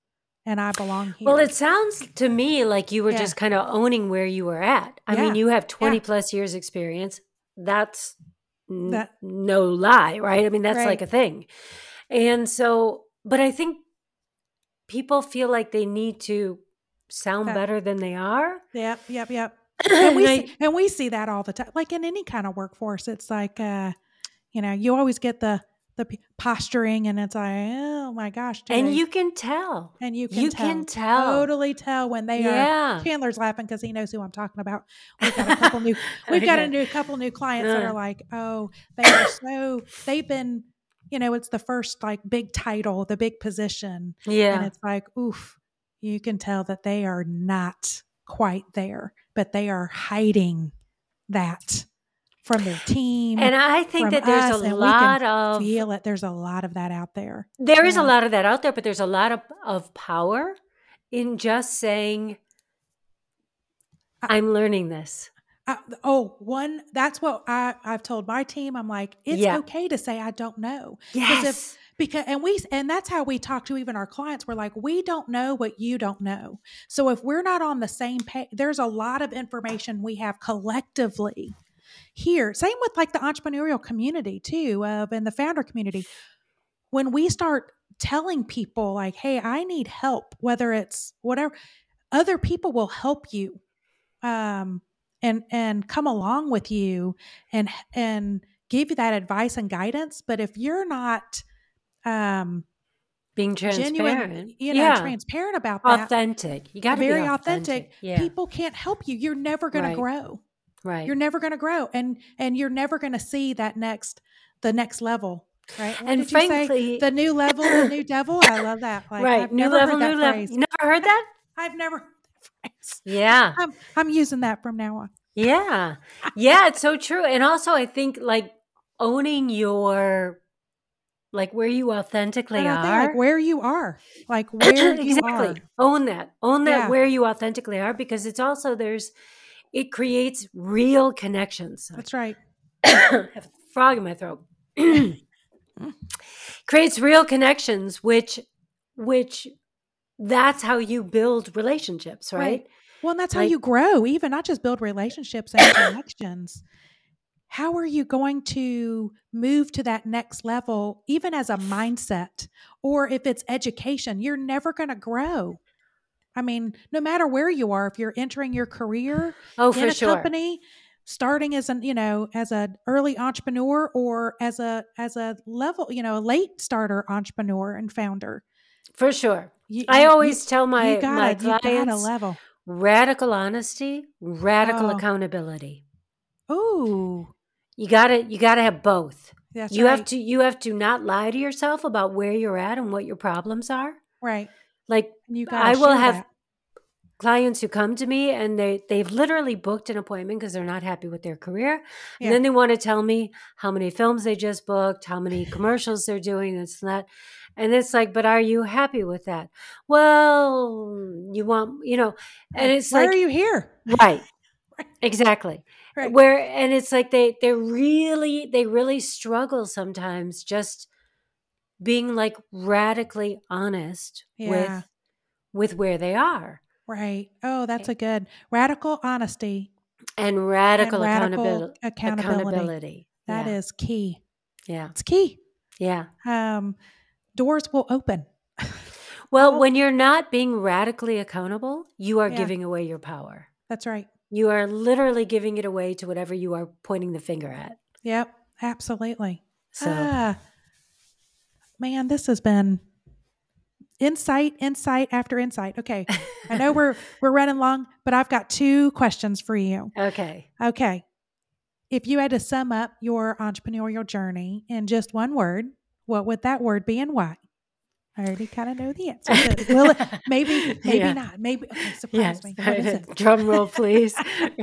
and I belong here. Well, it sounds to me like you were just kind of owning where you were at. I mean, you have 20 plus years experience. That's no lie, right? I mean, that's like a thing. And so, but I think people feel like they need to sound better than they are. Yep. And we see that all the time. Like in any kind of workforce, it's like, you always get the posturing, and it's like, oh my gosh. You can tell. And you can totally tell when they are. Chandler's laughing because he knows who I'm talking about. We've got a couple new clients that are like, oh, they've been, it's the first like big title, the big position. Yeah. And it's like, oof, you can tell that they are not quite there, but they are hiding that from their team. And I think that there's a lot of feel it. There's a lot of that out there. There is a lot of that out there, but there's a lot of power in just saying, I'm learning this. That's what I've told my team. I'm like, it's okay to say I don't know. Yes. And that's how we talk to even our clients. We're like, we don't know what you don't know. So if we're not on the same page, there's a lot of information we have collectively here. Same with like the entrepreneurial community too, and the founder community. When we start telling people like, hey, I need help, whether it's whatever, other people will help you, and come along with you and give you that advice and guidance. But if you're not being transparent, transparent about that, authentic, you got to be very authentic. People can't help you. You're never going to grow. Right. You're never going to grow, and you're never going to see the next level. Right. What and frankly, the new level, the new devil. I love that. Like, right. I've never heard that phrase. You never heard that? I've never heard that phrase. Yeah. I'm using that from now on. Yeah. Yeah. It's so true. And also I think like owning your, like where you authentically are. Like where you are. Like where you are. Own that where you authentically are, because it's also it creates real connections. That's right. I have a frog in my throat. Creates real connections, which that's how you build relationships, right? Well, and that's how you grow, even not just build relationships and connections. How are you going to move to that next level, even as a mindset, or if it's education? You're never going to grow. I mean, no matter where you are, if you're entering your career in a company, starting as an early entrepreneur, or as a level, a late starter entrepreneur and founder. For sure. I always tell my clients, level. Radical honesty, radical accountability. Oh. You gotta have both. That's you have to not lie to yourself about where you're at and what your problems are. Right. Like I will have clients who come to me and they've literally booked an appointment because they're not happy with their career. And then they want to tell me how many films they just booked, how many commercials they're doing, this and that. And it's like, but are you happy with that? Well, you want, and it's why like, are you here? Right. Exactly. Right. And it's like they really struggle sometimes just being like radically honest with where they are. Right. Oh, that's a good radical honesty and radical accountability. That is key. Yeah. It's key. Yeah. Doors will open. Well, when you're not being radically accountable, you are giving away your power. That's right. You are literally giving it away to whatever you are pointing the finger at. Yep, absolutely. So, man, this has been insight after insight. Okay. I know we're running long, but I've got 2 questions for you. Okay. If you had to sum up your entrepreneurial journey in just one word, what would that word be and why? I already kind of know the answer. Well, maybe not. Maybe surprise me. What is it? Drum roll, please.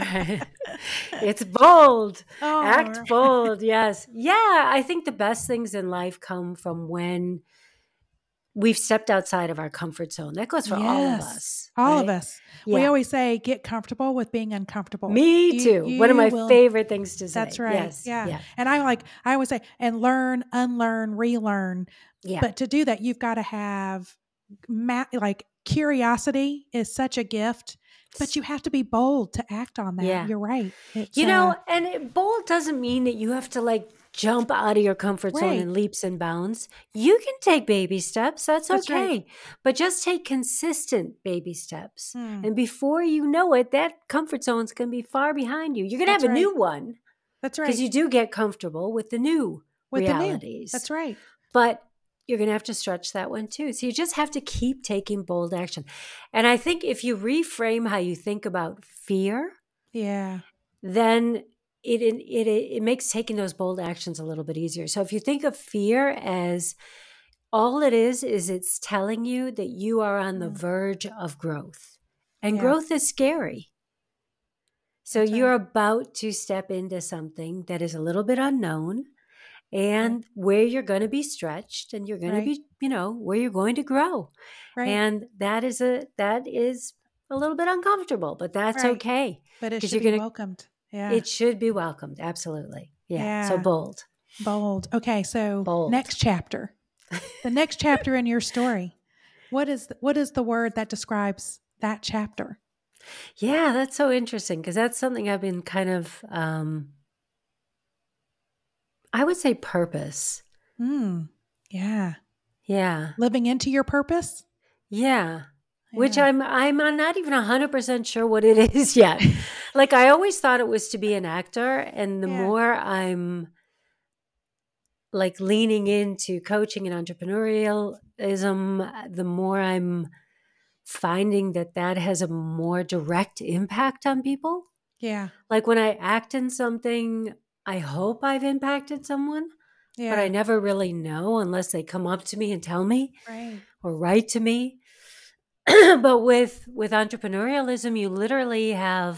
It's bold. Act bold. Yes. Yeah. I think the best things in life come from when we've stepped outside of our comfort zone. That goes for all of us. All of us. Yeah. We always say, get comfortable with being uncomfortable. Me too. One of my favorite things to say. That's right. Yes. Yeah. And I always say, and learn, unlearn, relearn. Yeah. But to do that, you've got to have curiosity is such a gift, but you have to be bold to act on that. Yeah. You're right. It's, and bold doesn't mean that you have to like jump out of your comfort zone in leaps and bounds. You can take baby steps. That's okay. Right. But just take consistent baby steps. And before you know it, that comfort zone's going to be far behind you. You're going to have a new one. That's right. Because you do get comfortable with the new realities. That's right. But you're going to have to stretch that one too. So you just have to keep taking bold action. And I think if you reframe how you think about fear, then it makes taking those bold actions a little bit easier. So if you think of fear as all it is it's telling you that you are on the verge of growth. And growth is scary. So you're about to step into something that is a little bit unknown and where you're going to be stretched and you're going to be, where you're going to grow. Right. And that is a little bit uncomfortable, but that's okay. But it should be welcomed. Yeah. It should be welcomed. Absolutely. Yeah. So bold. Bold. Okay. So next chapter, the next chapter in your story, what is the word that describes that chapter? Yeah, that's so interesting because that's something I've been kind of, I would say purpose. Yeah. Yeah. Living into your purpose? Yeah. Which I'm not even 100% sure what it is yet. Like I always thought it was to be an actor. And the more I'm like leaning into coaching and entrepreneurialism, the more I'm finding that has a more direct impact on people. Yeah. Like when I act in something, I hope I've impacted someone, but I never really know unless they come up to me and tell me or write to me. But with entrepreneurialism, you literally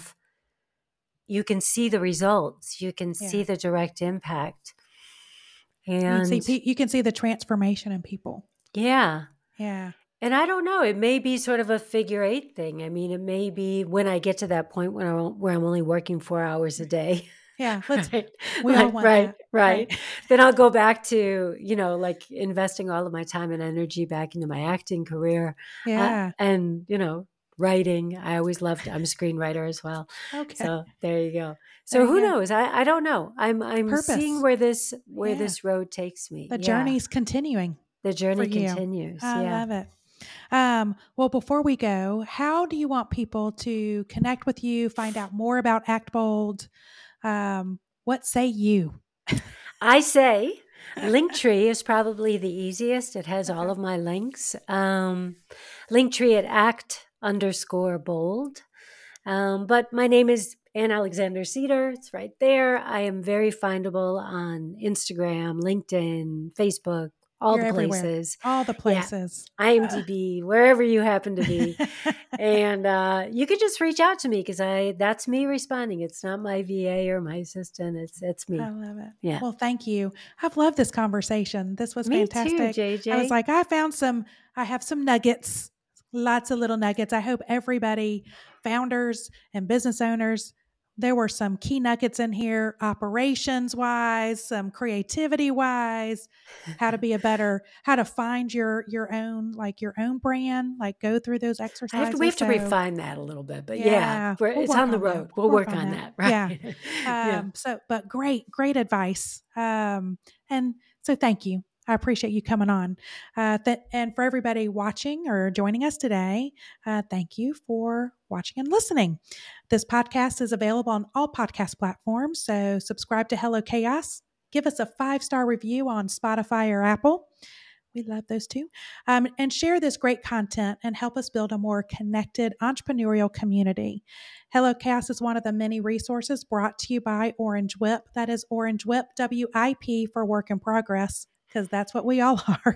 you can see the results. You can see the direct impact. And you can see the transformation in people. Yeah. Yeah. And I don't know, it may be sort of a figure 8 thing. I mean, it may be when I get to that point where I'm only working 4 hours a day. Yeah. We all want that. Right. Then I'll go back to, like investing all of my time and energy back into my acting career. Yeah. And, writing. I always loved, I'm a screenwriter as well. Okay. So there you go. So who knows? I don't know. I'm seeing where this road takes me. The journey's continuing. The journey continues. I love it. Well, before we go, how do you want people to connect with you, find out more about Act Bold? What say you? I say Linktree is probably the easiest. It has all of my links. Linktree at act_bold. But my name is Ann Alexander Cedar. It's right there. I am very findable on Instagram, LinkedIn, Facebook. You're places. All the places. Yeah. IMDb, wherever you happen to be. And you can just reach out to me because that's me responding. It's not my VA or my assistant. It's me. I love it. Yeah. Well, thank you. I've loved this conversation. This was fantastic. Me too, JJ. I was like, I have some nuggets, lots of little nuggets. I hope everybody, founders and business owners, there were some key nuggets in here, operations wise, some creativity wise, how to find your own brand, like go through those exercises. We have to refine that a little bit, but it's on the road. We'll work on that. Right? Yeah. But great advice. And so thank you. I appreciate you coming on. And for everybody watching or joining us today, thank you for watching and listening. This podcast is available on all podcast platforms, so subscribe to Hello Chaos. Give us a 5-star review on Spotify or Apple. We love those too. And share this great content and help us build a more connected entrepreneurial community. Hello Chaos is one of the many resources brought to you by Orange Whip. That is Orange Whip, WIP for work in progress, because that's what we all are.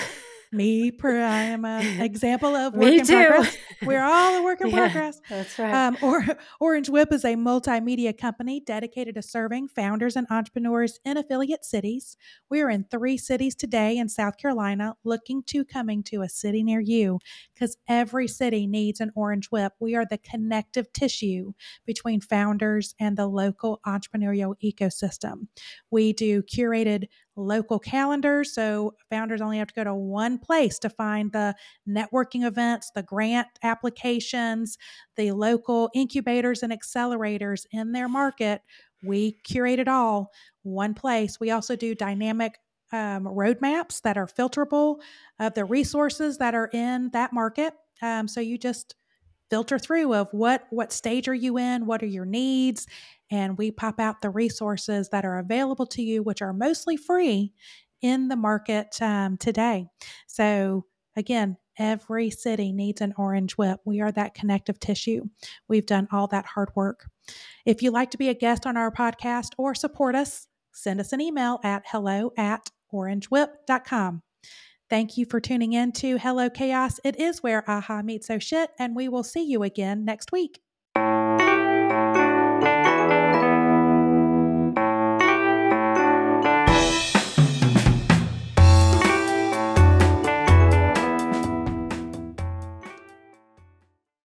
I am an example of work in progress. We're all a work in progress. That's right. Orange Whip is a multimedia company dedicated to serving founders and entrepreneurs in affiliate cities. We are in 3 cities today in South Carolina, looking to coming to a city near you, because every city needs an Orange Whip. We are the connective tissue between founders and the local entrepreneurial ecosystem. We do curated local calendars. So founders only have to go to one place to find the networking events, the grant applications, the local incubators and accelerators in their market. We curate it all one place. We also do dynamic roadmaps that are filterable of the resources that are in that market. So you just filter through of what stage are you in, what are your needs, and we pop out the resources that are available to you, which are mostly free in the market today. So again, every city needs an Orange Whip. We are that connective tissue. We've done all that hard work. If you'd like to be a guest on our podcast or support us, send us an email at hello@orangewhip.com. Thank you for tuning in to Hello Chaos. It is where AHA meets Oh Shit, and we will see you again next week.